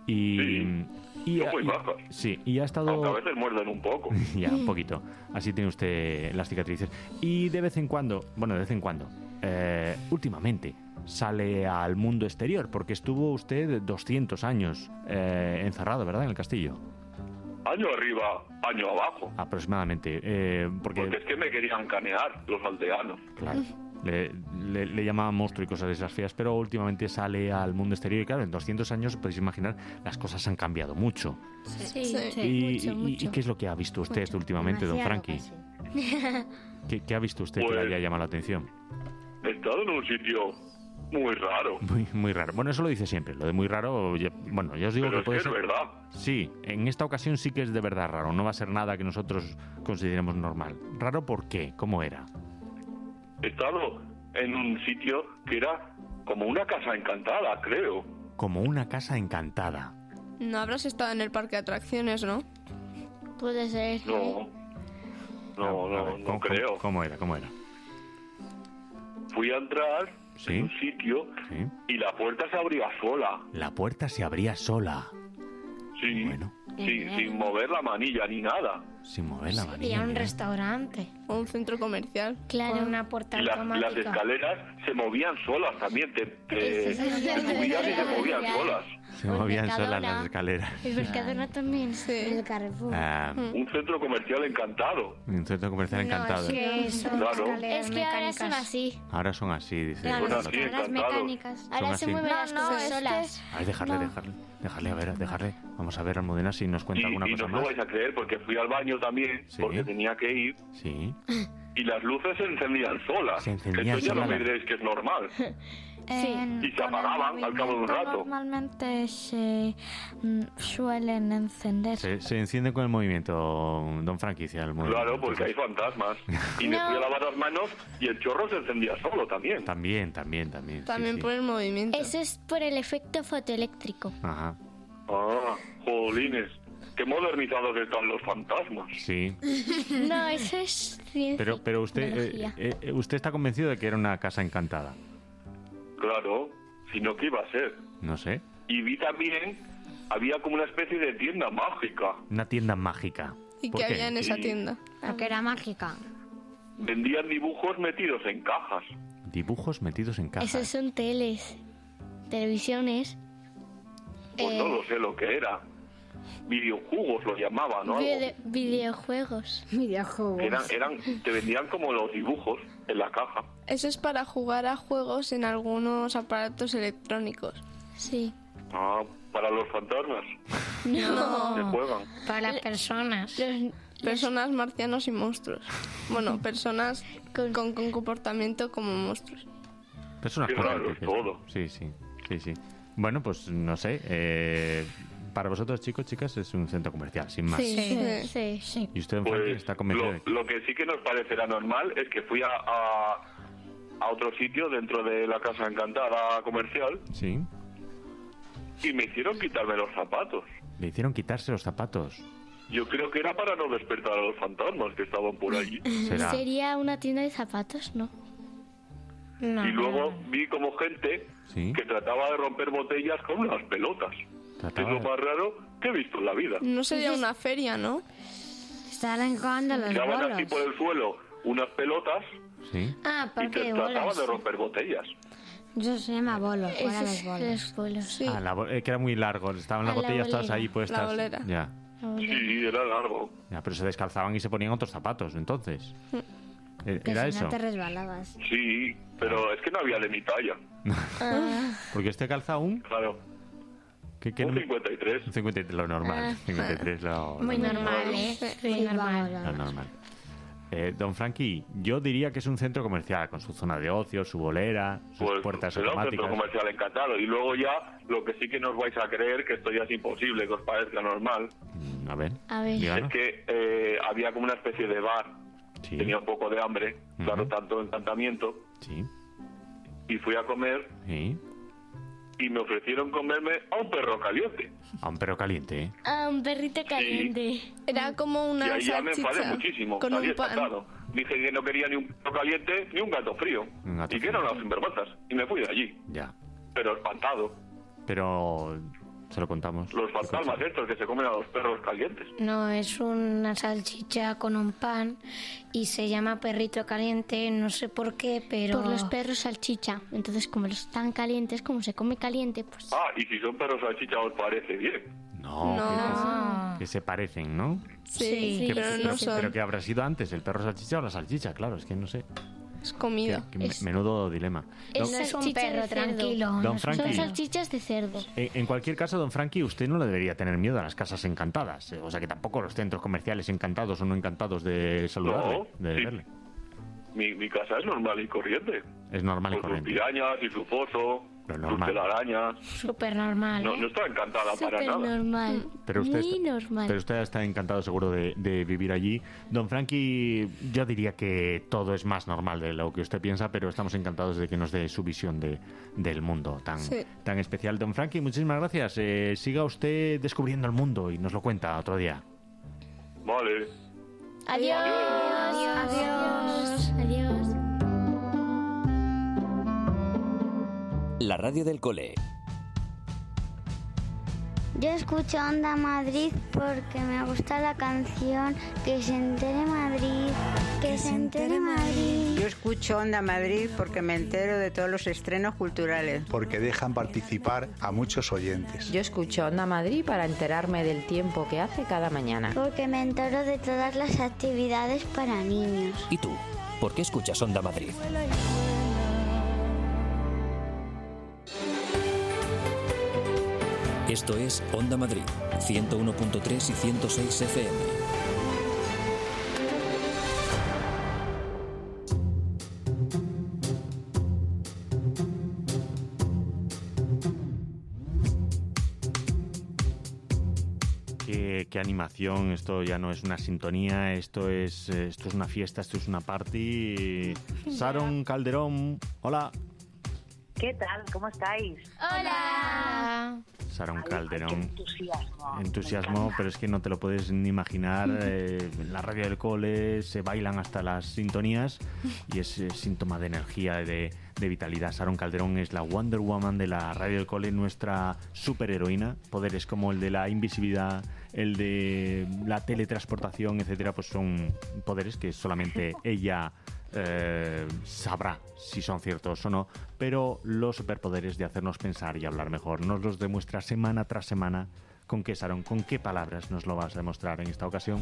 Y, Sí, y, son muy y- majas. sí, y ha estado... Aunque a veces muerden un poco. Ya, un poquito. Así tiene usted las cicatrices. Y de vez en cuando, bueno, de vez en cuando, eh, últimamente sale al mundo exterior, porque estuvo usted doscientos años eh, encerrado, ¿verdad?, en el castillo. Año arriba, año abajo. Aproximadamente. eh, porque, Porque es que me querían canear los aldeanos. claro, le, le- le llamaban monstruo y cosas de esas feas, pero últimamente sale al mundo exterior y claro, en doscientos años, podéis imaginar, las cosas han cambiado mucho. Sí, y, mucho, y- mucho. ¿Y qué es lo que ha visto usted últimamente, don Demasiado Frankie? ¿Qué, qué ha visto usted que Pues- le haya llamado la atención? He estado en un sitio muy raro. Muy, muy raro. Bueno, eso lo dice siempre. Lo de muy raro, ya- bueno, yo os digo Pero que es puede que es ser... verdad. Sí, en esta ocasión sí que es de verdad raro. No va a ser nada que nosotros consideremos normal. ¿Raro por qué? ¿Cómo era? He estado en un sitio que era como una casa encantada, creo. Como una casa encantada. No habrás estado en el parque de atracciones, ¿no? Puede ser. No, no, no, ¿Cómo, no cómo- creo. ¿Cómo era? ¿Cómo era? Fui a entrar Sí. en un sitio Sí. y la puerta se abría sola. La puerta se abría sola, Sí, sí, sin mover la manilla ni nada. sin mover la Y manilla. a un mira. restaurante. O un centro comercial. Claro, una puerta Y las, las automática. escaleras se movían solas también. Te, te, Eso sí, te sí, subías y sí, se sí, movían sí. solas. Se movían solas las escaleras. El Mercadona también. Sí. El Carrefour. Ah, Un centro comercial encantado. un centro comercial encantado. No, es que son Claro. escaleras Es que ahora mecánicas. son así. Ahora son así, dice. Claro, Son las así, escaleras encantados. mecánicas. Ahora Son se así. mueven las No, cosas es que- solas. Ay, dejarle, No. dejarle. Dejarle, a ver, dejarle. Vamos a ver, Almudena, si nos Y, cuenta alguna y cosa no os lo más. vais a creer porque fui al baño también Sí. porque tenía que ir Sí. y las luces se encendían solas. Se encendían Esto ya no solas. me diréis que es normal. En- Y se con el apagaban al cabo de un movimiento rato. Normalmente se mm, suelen encender. Se, se enciende con el movimiento, don Franquicia. El movimiento. Claro, porque hay fantasmas. Y me No. fui a lavar las manos y el chorro se encendía solo también. También, también, también. sí, También sí. por el movimiento. Eso es por el efecto fotoeléctrico. Ajá, Ah, jolines. Qué modernizados están los fantasmas. sí. No, eso es ciencia. Pero, pero usted, eh, tecnología. eh, usted está convencido de que era una casa encantada. Claro, si no, ¿qué iba a ser? No sé. Y vi también, había como una especie de tienda mágica. Una tienda mágica. ¿Y ¿Por qué qué? había en esa Sí. tienda? Porque era mágica. Vendían dibujos metidos en cajas. Dibujos metidos en cajas. Esos son teles, televisiones. Pues Eh. no lo sé lo que era. Videojugos lo llamaban, ¿no? Algo. Vide- videojuegos. Videojuegos. Eran, eran, te vendían como los dibujos en la caja. Eso es para jugar a juegos en algunos aparatos electrónicos. Sí. Ah, para los fantasmas. No. Que juegan. Para las personas. Los- Personas, marcianos y monstruos. Bueno, personas con, con, con comportamiento como monstruos. Personas Qué raro corrientes, es todo. Sí, sí, sí, sí. Bueno, pues no sé. eh, para vosotros, chicos, chicas, es un centro comercial, sin más. Sí, sí, sí. Y usted, don Pues Frankie, está convencido de lo, lo que sí que nos parecerá normal es que fui a, a, a otro sitio dentro de la casa encantada comercial Sí. y me hicieron quitarme los zapatos. Le hicieron quitarse los zapatos. Yo creo que era para no despertar a los fantasmas que estaban por allí. Será. ¿Sería una tienda de zapatos? No. No. Y luego vi como gente Sí. que trataba de romper botellas con unas pelotas. Es Trataba lo de- más raro que he visto en la vida. No sería una feria, ¿no? Estarán jugando los Tiraban así bolos. por el suelo unas pelotas Sí. Ah, y parque te de trataban bolos. de romper botellas. Eso se llama bolos. Fuera Ese los es bolos. los bolos. Sí. Ah, la bo- eh, que era muy largo. Estaban las Ah, la botellas todas bolera. ahí puestas. La bolera. Ya. Sí, era largo. Ya, pero se descalzaban y se ponían otros zapatos, entonces. Eh, Que ¿Era si eso? no te resbalabas. Sí, pero es que no había de mi talla. Porque usted calza un... Claro, ¿Qué, qué un número? cincuenta y tres. Un cincuenta y tres, lo normal. Ah. cincuenta y tres, lo, Muy lo normal, ¿eh? Muy normal. Lo normal. Eh, don Frankie, yo diría que es un centro comercial, con su zona de ocio, su bolera, sus Pues puertas será un centro automáticas. comercial encantado. Y luego ya, lo que sí que nos vais a creer, que esto ya es imposible, que os parezca normal, Mm, A ver, A ver. díganos. es que eh, había como una especie de bar. Sí. Tenía un poco de hambre, claro, Ujú. tanto encantamiento. Sí, Y fui a comer sí. y me ofrecieron comerme a un perro caliente. A un perro caliente, ¿eh? Ah, un perrito caliente. Era como una y ahí ya me enfadé salchicha muchísimo. con Salí un pan. espantado. Dije que no quería ni un perro caliente ni un gato frío. Un gato y que eran unas sinvergüenzas. Y me fui de allí. Ya. Pero espantado. Pero Se lo contamos. Los fantasmas estos que se comen a los perros calientes. No, es una salchicha con un pan y se llama perrito caliente, no sé por qué, pero... Por los perros salchicha. Entonces, como los están calientes, como se come caliente, pues... Ah, y si son perros salchicha, ¿os parece bien? No, No. Que, que se parecen, ¿no? Sí, Que- pero no son. Pero que habrá sido antes, el perro salchicha o la salchicha, claro, es que no sé. Es comida. Que- que me- Es- menudo dilema. Es Don- No es un salchicha de perro, cerdo. tranquilo. Don no es un Frankie. Son perro. salchichas de cerdo. En, en cualquier caso, don Frankie, usted no le debería tener miedo a las casas encantadas. eh, O sea que tampoco los centros comerciales encantados o no encantados de saludarle, No, de sí. verle. Mi, mi casa es normal y corriente. Es normal y Con sus corriente. pirañas y su pozo, Lo sus normal. telarañas. Súper normal, No, ¿eh? no está encantada para Súper nada. normal. Pero usted, Muy está, normal. pero usted está encantado seguro de, de vivir allí. Don Frankie, yo diría que todo es más normal de lo que usted piensa, pero estamos encantados de que nos dé su visión de, del mundo tan, Sí. tan especial. Don Frankie, muchísimas gracias. Eh, siga usted descubriendo el mundo y nos lo cuenta otro día. Vale. Adiós. Adiós. Adiós. La radio del cole. Yo escucho Onda Madrid porque me gusta la canción Que se entere Madrid, que se entere Madrid. Yo escucho Onda Madrid porque me entero de todos los estrenos culturales. Porque dejan participar a muchos oyentes. Yo escucho Onda Madrid para enterarme del tiempo que hace cada mañana. Porque me entero de todas las actividades para niños. ¿Y tú? ¿Por qué escuchas Onda Madrid? Esto es Onda Madrid, ciento uno punto tres y ciento seis F M. Qué, qué animación, esto ya no es una sintonía, esto es, eh, esto es una fiesta, esto es una party. Sharon Calderón, hola. ¿Qué tal? ¿Cómo estáis? Hola. Sharon Ay, Calderón. ay, qué entusiasmo. Entusiasmo, Me encanta. pero es que no te lo puedes ni imaginar. eh, en la radio del cole se bailan hasta las sintonías y es eh, síntoma de energía, de, de vitalidad. Sharon Calderón es la Wonder Woman de la radio del cole, nuestra superheroína. Poderes como el de la invisibilidad, el de la teletransportación, etcétera, pues son poderes que solamente ella eh, sabrá si son ciertos o no, pero los superpoderes de hacernos pensar y hablar mejor nos los demuestra semana tras semana. ¿Con qué, Sharon? ¿Con qué palabras nos lo vas a demostrar en esta ocasión?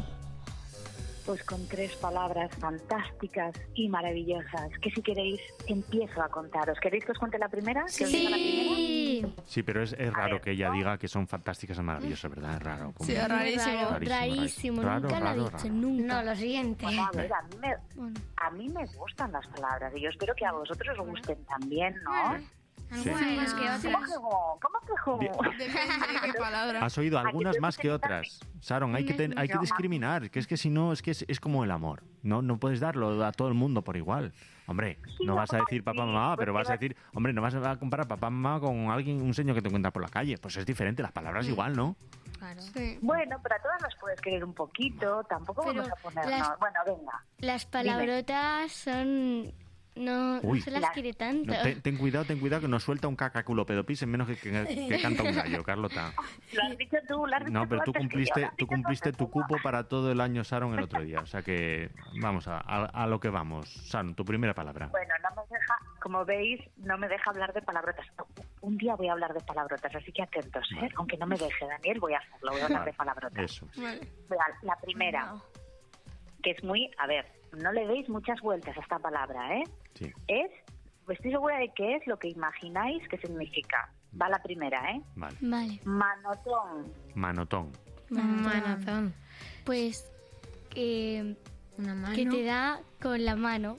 Pues con tres palabras fantásticas y maravillosas, que si queréis empiezo a contaros. ¿Queréis que os cuente la primera? ¿Que os diga la primera? Sí, pero es, es raro que ella diga que son fantásticas y maravillosas, ¿verdad? Es raro. como- Sí, es rarísimo. Rarísimo, Raro, nunca lo raro, ha dicho, raro. nunca. No, lo siguiente. Bueno, a ver, a mí, me, a mí me gustan las palabras y yo espero que a vosotros os gusten también, ¿no? Sí. Algunas que ¿Cómo otras. que jo? ¿Cómo que jo? Depende de qué palabra. Has oído Aquí algunas tú más que necesitas- otras. Sharon, hay que, ten- hay que No. discriminar, que es que si no, es que es, es como el amor. No, no puedes darlo a todo el mundo por igual. Hombre, no vas a decir papá, mamá, pero vas a decir, hombre, no vas a comparar papá, mamá con alguien, un señor que te encuentras por la calle. Pues es diferente, las palabras igual, ¿no? Sí. Bueno, pero a todas nos puedes querer un poquito, tampoco Pero vamos a ponernos... las- Bueno, venga. Las palabrotas son... No, Uy. no se las Las- quiere tanto. No, ten, ten cuidado, ten cuidado que nos suelta un cacaculo pedopis en menos que, que, que canta un gallo, Carlota. Lo has dicho tú, lo has dicho No, pero tú antes que yo, cumpliste, lo has tú dicho cumpliste antes tu que yo. cupo para todo el año, Sharon, el otro día. O sea que vamos a, a, a lo que vamos. Sharon, tu primera palabra. Bueno, no me deja, como veis, no me deja hablar de palabrotas. Un día voy a hablar de palabrotas, así que atentos, ¿eh? Aunque no me deje, Daniel, voy a hacerlo, voy a hablar Vale, de palabrotas. Eso. Vean, la primera, que es muy, a ver, no le deis muchas vueltas a esta palabra, ¿eh? Sí. Es, estoy segura de que es lo que imagináis que significa. Va la primera, ¿eh? Vale. Vale. Manotón. Manotón. Manotón. Pues que, Una mano. que te da con la mano.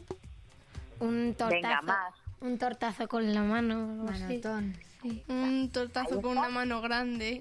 Un tortazo. Venga, más. Un tortazo con la mano. algo así. Manotón. Sí. Un tortazo con una mano grande.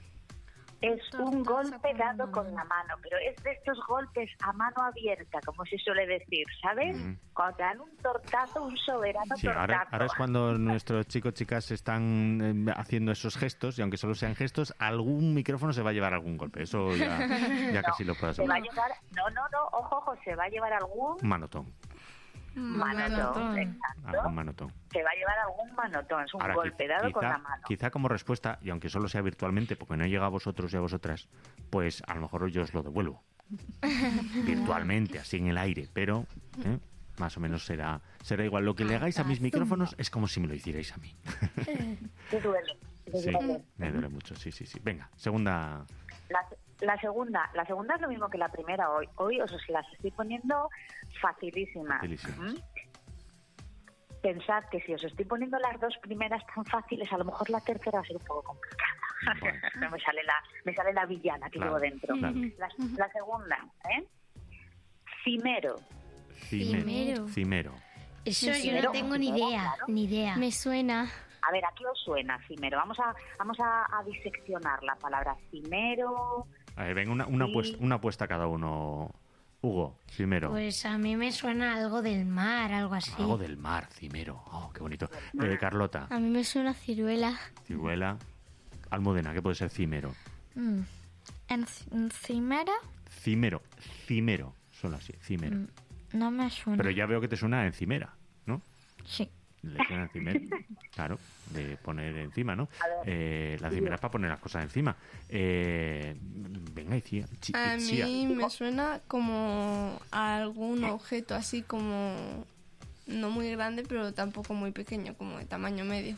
Es un golpe dado con la mano, pero es de estos golpes a mano abierta, como se suele decir, ¿sabes? Mm. Cuando te dan un tortazo, un soberano Sí, tortazo. ahora, ahora es cuando nuestros chicos chicas están eh, haciendo esos gestos y aunque solo sean gestos, algún micrófono se va a llevar algún golpe. Eso ya, ya No, casi lo puedo se va a asegurar. llevar, no, no, no, ojo, ojo, se va a llevar algún Manotón. Manotón. Exacto. Algún manotón. Se va a llevar algún manotón, es un Ahora, golpe quiz- dado quizá, con la mano. Quizá como respuesta, y aunque solo sea virtualmente, porque no llega a vosotros y a vosotras, pues a lo mejor yo os lo devuelvo. Virtualmente, así en el aire, pero ¿eh? más o menos será será igual. Lo que le hagáis a mis micrófonos es como si me lo hicierais a mí. Te duele. te Sí, duele. me duele mucho, sí, sí, sí. Venga, segunda... La, la segunda, la segunda es lo mismo que la primera hoy. Hoy os las estoy poniendo facilísimas. Facilísimas. ¿Mm? Pensad que si os estoy poniendo las dos primeras tan fáciles, a lo mejor la tercera va a ser un poco complicada. No me sale la, me sale la villana que Claro, llevo dentro. claro. La, la segunda, ¿eh? Cimero. Cimero. Cimero. Cimero. Eso yo Cimero, no tengo ni cimero, idea, claro. ni idea. Me suena. A ver, ¿a qué os suena cimero? Vamos a vamos a, a diseccionar la palabra cimero. A ver, venga, una, una, Sí. apuesta, una apuesta cada uno. Hugo, cimero. Pues a mí me suena algo del mar, algo así. Algo del mar, cimero. Oh, qué bonito. Eh, Carlota, A mí me suena ciruela. ciruela. Almudena, ¿qué puede ser cimero? Mm. ¿En, c- en cimera? Cimero, cimero. Solo así, cimero. Mm, No me suena. Pero ya veo que te suena a encimera, ¿no? Sí. Le suena a encimera. Claro, de poner encima, ¿no? A ver. Eh, la cimera es para poner las cosas encima. Eh, venga, Icía. Chi- A Icía. mí me suena como a algún objeto así como no muy grande, pero tampoco muy pequeño, como de tamaño medio.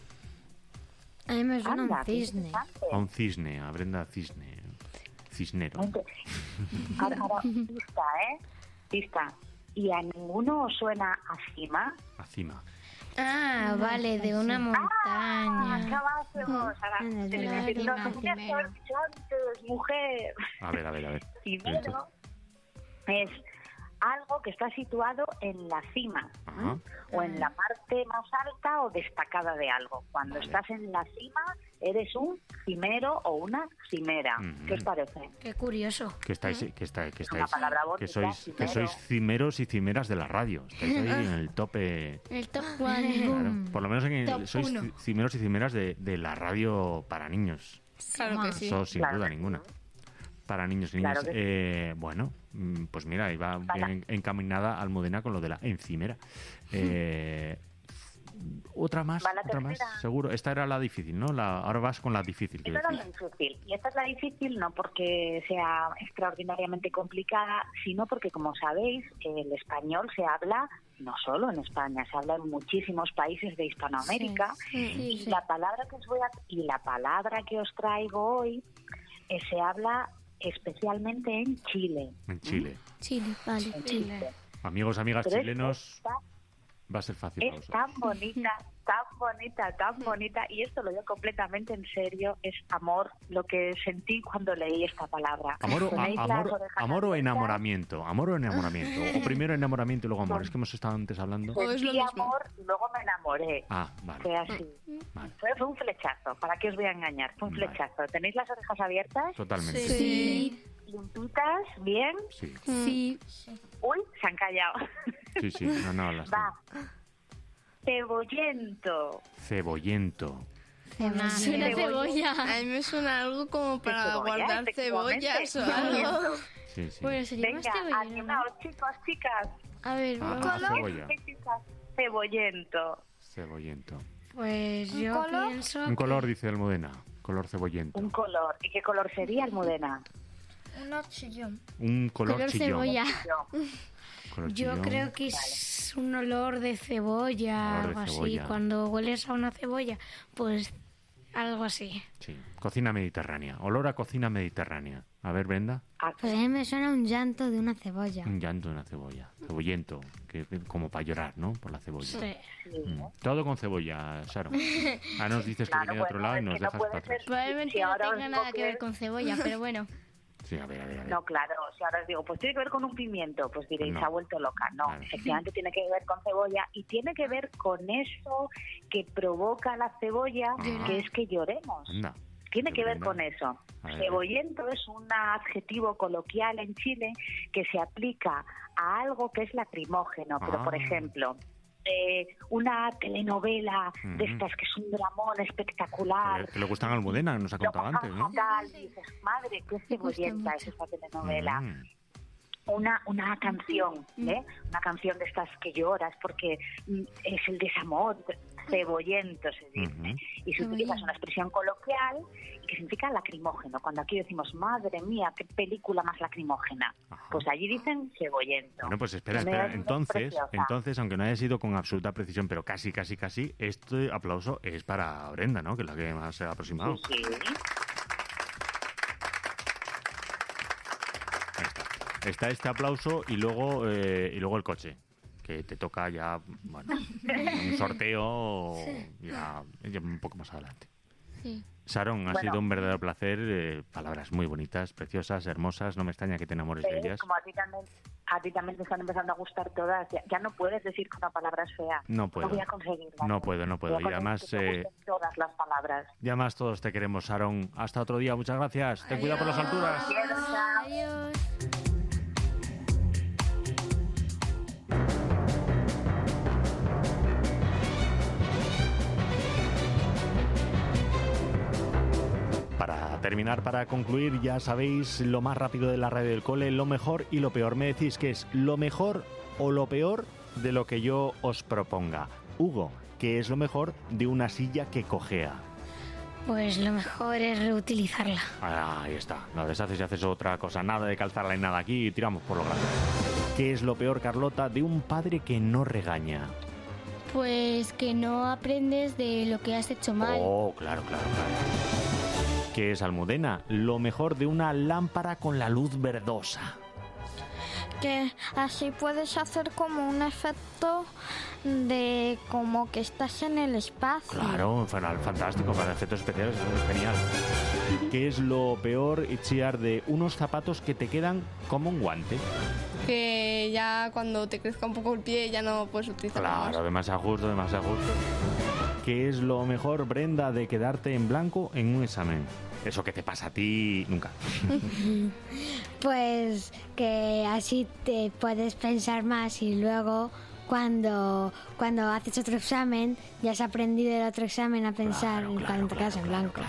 A mí me suena Anda, un qué cisne. interesante. A un cisne, a Brenda Cisne. Cisnero. Ahora, ahora, pista, ¿eh? Pista. ¿Y a ninguno os suena a cima? A cima. Ah, vale, de una Ah, montaña. acabásemos. Ahora, Anda, te de voy a la decir, no, cima, ¿cómo te has cimero. dicho antes, mujer? A ver, a ver, a ver. Cimero es algo que está situado en la cima, Ajá. o en la parte más alta o destacada de algo. Cuando estás en la cima, eres un cimero o una cimera. Ujú. ¿Qué os parece? Qué curioso. Que estáis, que estáis, que una estáis, palabra bonita, que sois, que cimero. sois cimeros y cimeras de la radio. Estáis ahí en el tope. El top Claro, one. por lo menos en el- Top sois uno. ci- cimeros y cimeras de, de la radio para niños. Claro que sí. Eso sin Claro duda que sí. ninguna. Para niños y niñas. Claro que sí. Eh, bueno, mm, pues mira, iba Para. bien encaminada Almudena con lo de la encimera. Eh, otra más, Va la otra más, tercera. seguro. Esta era la difícil, ¿no? La, ahora vas con la difícil. que Esta era la decías. difícil. Y esta es la difícil no porque sea extraordinariamente complicada, sino porque, como sabéis, el español se habla no solo en España, se habla en muchísimos países de Hispanoamérica. Sí, sí, y sí. la palabra que os voy a y la palabra que os traigo hoy eh, se habla especialmente en Chile. En Chile. Chile, vale, En Chile. Chile. Amigos, amigas Pero es- chilenos, Está, va a ser fácil para es vosotros. tan bonita, tan bonita, tan bonita, y esto lo digo completamente en serio, es amor lo que sentí cuando leí esta palabra. Amor, o- a- Tenéis las amor, orejas amor o abiertas. enamoramiento. Amor o enamoramiento. O primero enamoramiento y luego amor. Es que hemos estado antes hablando. Sentí amor y luego me enamoré. Ah, vale. Fue así. Vale. Fue, fue un flechazo. ¿Para qué os voy a engañar? Fue un Vale. flechazo. ¿Tenéis las orejas abiertas? Totalmente. Sí. ¿Limpitas? ¿Bien? Sí, Sí. Uy, se han callado. sí, sí. No, no, las Va. Cebollento. Cebollento. Suena a cebolla. A mí me suena algo como para cebolla, guardar efectivamente. cebollas o algo. Sí, sí. Bueno, sería más Venga, cebollero, ¿no? animaos, chicos, chicas. A ver, Ah, vamos. cebolla. Chicas, Cebollento. Cebollento. Pues ¿Un yo color? pienso Un color, dice Almudena. Color cebollento. Un color. ¿Y qué color sería, Almudena? Un chillón. Un color, Color chillón. cebolla. Color Yo chillón. creo que es un olor de cebolla, Olor de algo así. cebolla. Cuando hueles a una cebolla, pues algo así. Sí. Cocina mediterránea. Olor a cocina mediterránea. A ver, Brenda. Pues a mí me suena un llanto de una cebolla. Un llanto de una cebolla. Cebollento. Que, como para llorar, ¿no? Por la cebolla. Sí. Mm. Todo con cebolla, Sharon. Ah, nos dices que Claro, viene de otro bueno, lado y es nos que no dejas puede para atrás. ser. Probablemente Si no ahora os tenga digo nada que que- ver con cebolla, pero bueno. Sí, a ver, a ver, a ver. No, claro, si ahora os digo, pues tiene que ver con un pimiento, pues diréis, No. se ha vuelto loca. No, Claro. efectivamente tiene que ver con cebolla y tiene que ver con eso que provoca la cebolla, Ah. que es que lloremos. Anda. Tiene que ver Brenda. con eso. A ver. Cebollento es un adjetivo coloquial en Chile que se aplica a algo que es lacrimógeno, pero Ah. por ejemplo, eh, una telenovela de Ujú. estas que es un dramón Que espectacular. le, que le gustan a Almudena, nos ha Lo contado pasan antes, ¿no? fatal, y dices, madre, qué cebollenta es esta telenovela. Mm. una una canción, ¿eh? Una canción de estas que lloras porque es el desamor cebollento, se dice. Uh-huh. Y se utiliza, es una expresión coloquial que significa lacrimógeno. Cuando aquí decimos, madre mía, qué película más lacrimógena, uh-huh. pues allí dicen cebollento. Bueno, pues espera, espera. Entonces, entonces, aunque no haya sido con absoluta precisión, pero casi, casi, casi, este aplauso es para Brenda, ¿no? Que es la que más se ha aproximado. Sí, sí. Está este aplauso y luego eh, y luego el coche, que te toca ya, bueno, un sorteo ya, ya un poco más adelante. Sí. Sharon, ha Bueno. sido un verdadero placer, eh, palabras muy bonitas, preciosas, hermosas, no me extraña que te enamores de Eh, ellas. como a ti también, a ti también te están empezando a gustar todas, ya, ya no puedes decir que una palabra es fea. No puedo. No voy a conseguirlo. No puedo, no puedo. Voy a Y además, conseguir que te eh, gusten todas las palabras. y además todos te queremos, Sharon. Hasta otro día, muchas gracias. Ten cuidado por las alturas. Adiós. Para terminar, para concluir, ya sabéis lo más rápido de la radio del cole, lo mejor y lo peor. Me decís que es lo mejor o lo peor de lo que yo os proponga. Hugo, ¿qué es lo mejor de una silla que cojea? Pues lo mejor es reutilizarla. Ah, ahí está, la deshaces y haces otra cosa. Nada de calzarla y nada aquí y tiramos por lo grande. ¿Qué es lo peor, Carlota, de un padre que no regaña? Pues que no aprendes de lo que has hecho mal. Oh, claro, claro, claro. ¿Qué es, Almudena? Lo mejor de una lámpara con la luz verdosa. Que así puedes hacer como un efecto de como que estás en el espacio. Claro, fantástico, para efectos especiales, es genial. ¿Qué es lo peor, Itziar, de unos zapatos que te quedan como un guante? Que ya cuando te crezca un poco el pie ya no puedes utilizarlo más. Claro, demasiado justo, demasiado justo. ¿Qué es lo mejor, Brenda, de quedarte en blanco en un examen? Eso que te pasa a ti nunca. Pues que así te puedes pensar más y luego cuando, cuando haces otro examen ya has aprendido el otro examen a pensar Claro, claro, cuando te quedas en blanco.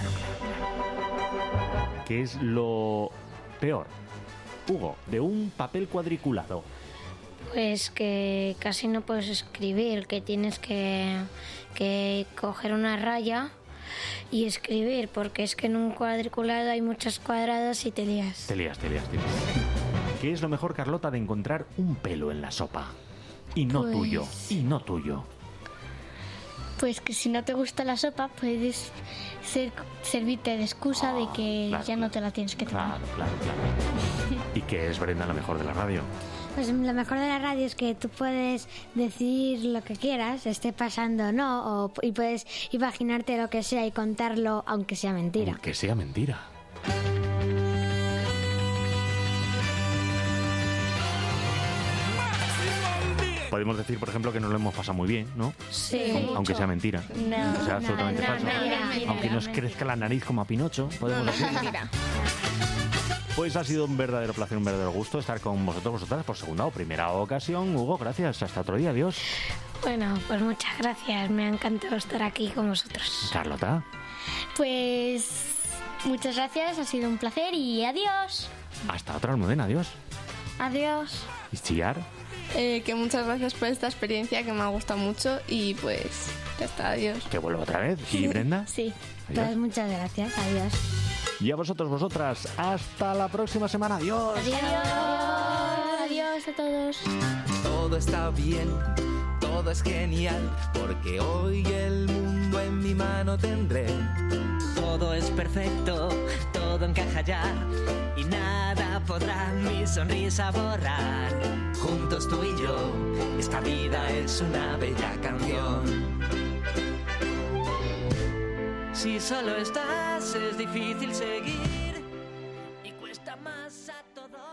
¿Qué es lo peor, Hugo, de un papel cuadriculado? Pues que casi no puedes escribir, que tienes que, que coger una raya y escribir, porque es que en un cuadriculado hay muchos cuadrados y te lías. Te lías, te lías, te lías. ¿Qué es lo mejor, Carlota, de encontrar un pelo en la sopa? Y no Pues- tuyo, y no tuyo. Pues que si no te gusta la sopa puedes ser- servirte de excusa de que claro, ya no te la tienes que tomar. Claro, claro, claro. ¿Y qué es, Brenda, lo mejor de la radio? Pues lo mejor de la radio es que tú puedes decir lo que quieras, esté pasando o no, o, y puedes imaginarte lo que sea y contarlo aunque sea mentira. Que sea mentira. Podemos decir, por ejemplo, que nos lo hemos pasado muy bien, ¿no? Sí. Aunque sea mentira. No, que sea absolutamente no, falso. no, mentira, mentira, Aunque nos mentira. crezca la nariz como a Pinocho, podemos decir. Pues ha sido un verdadero placer, un verdadero gusto estar con vosotros, vosotras, por segunda o primera ocasión. Hugo, gracias. Hasta otro día. Adiós. Bueno, pues muchas gracias. Me ha encantado estar aquí con vosotros. Carlota. Pues muchas gracias, ha sido un placer y adiós. Hasta otra, Almudena. Adiós. Adiós. ¿Y Chiar? Eh, que muchas gracias por esta experiencia que me ha gustado mucho y pues ya está, adiós. Que vuelva otra vez. ¿Y Brenda? Sí. Adiós. Pues muchas gracias. Adiós. Y a vosotros, vosotras. Hasta la próxima semana. Adiós. Adiós. Adiós a todos. Todo está bien, todo es genial, porque hoy el mundo en mi mano tendré. Todo es perfecto, todo encaja ya, y nada podrá mi sonrisa borrar. Juntos tú y yo, esta vida es una bella canción. Si solo estás es difícil seguir y cuesta más a todos.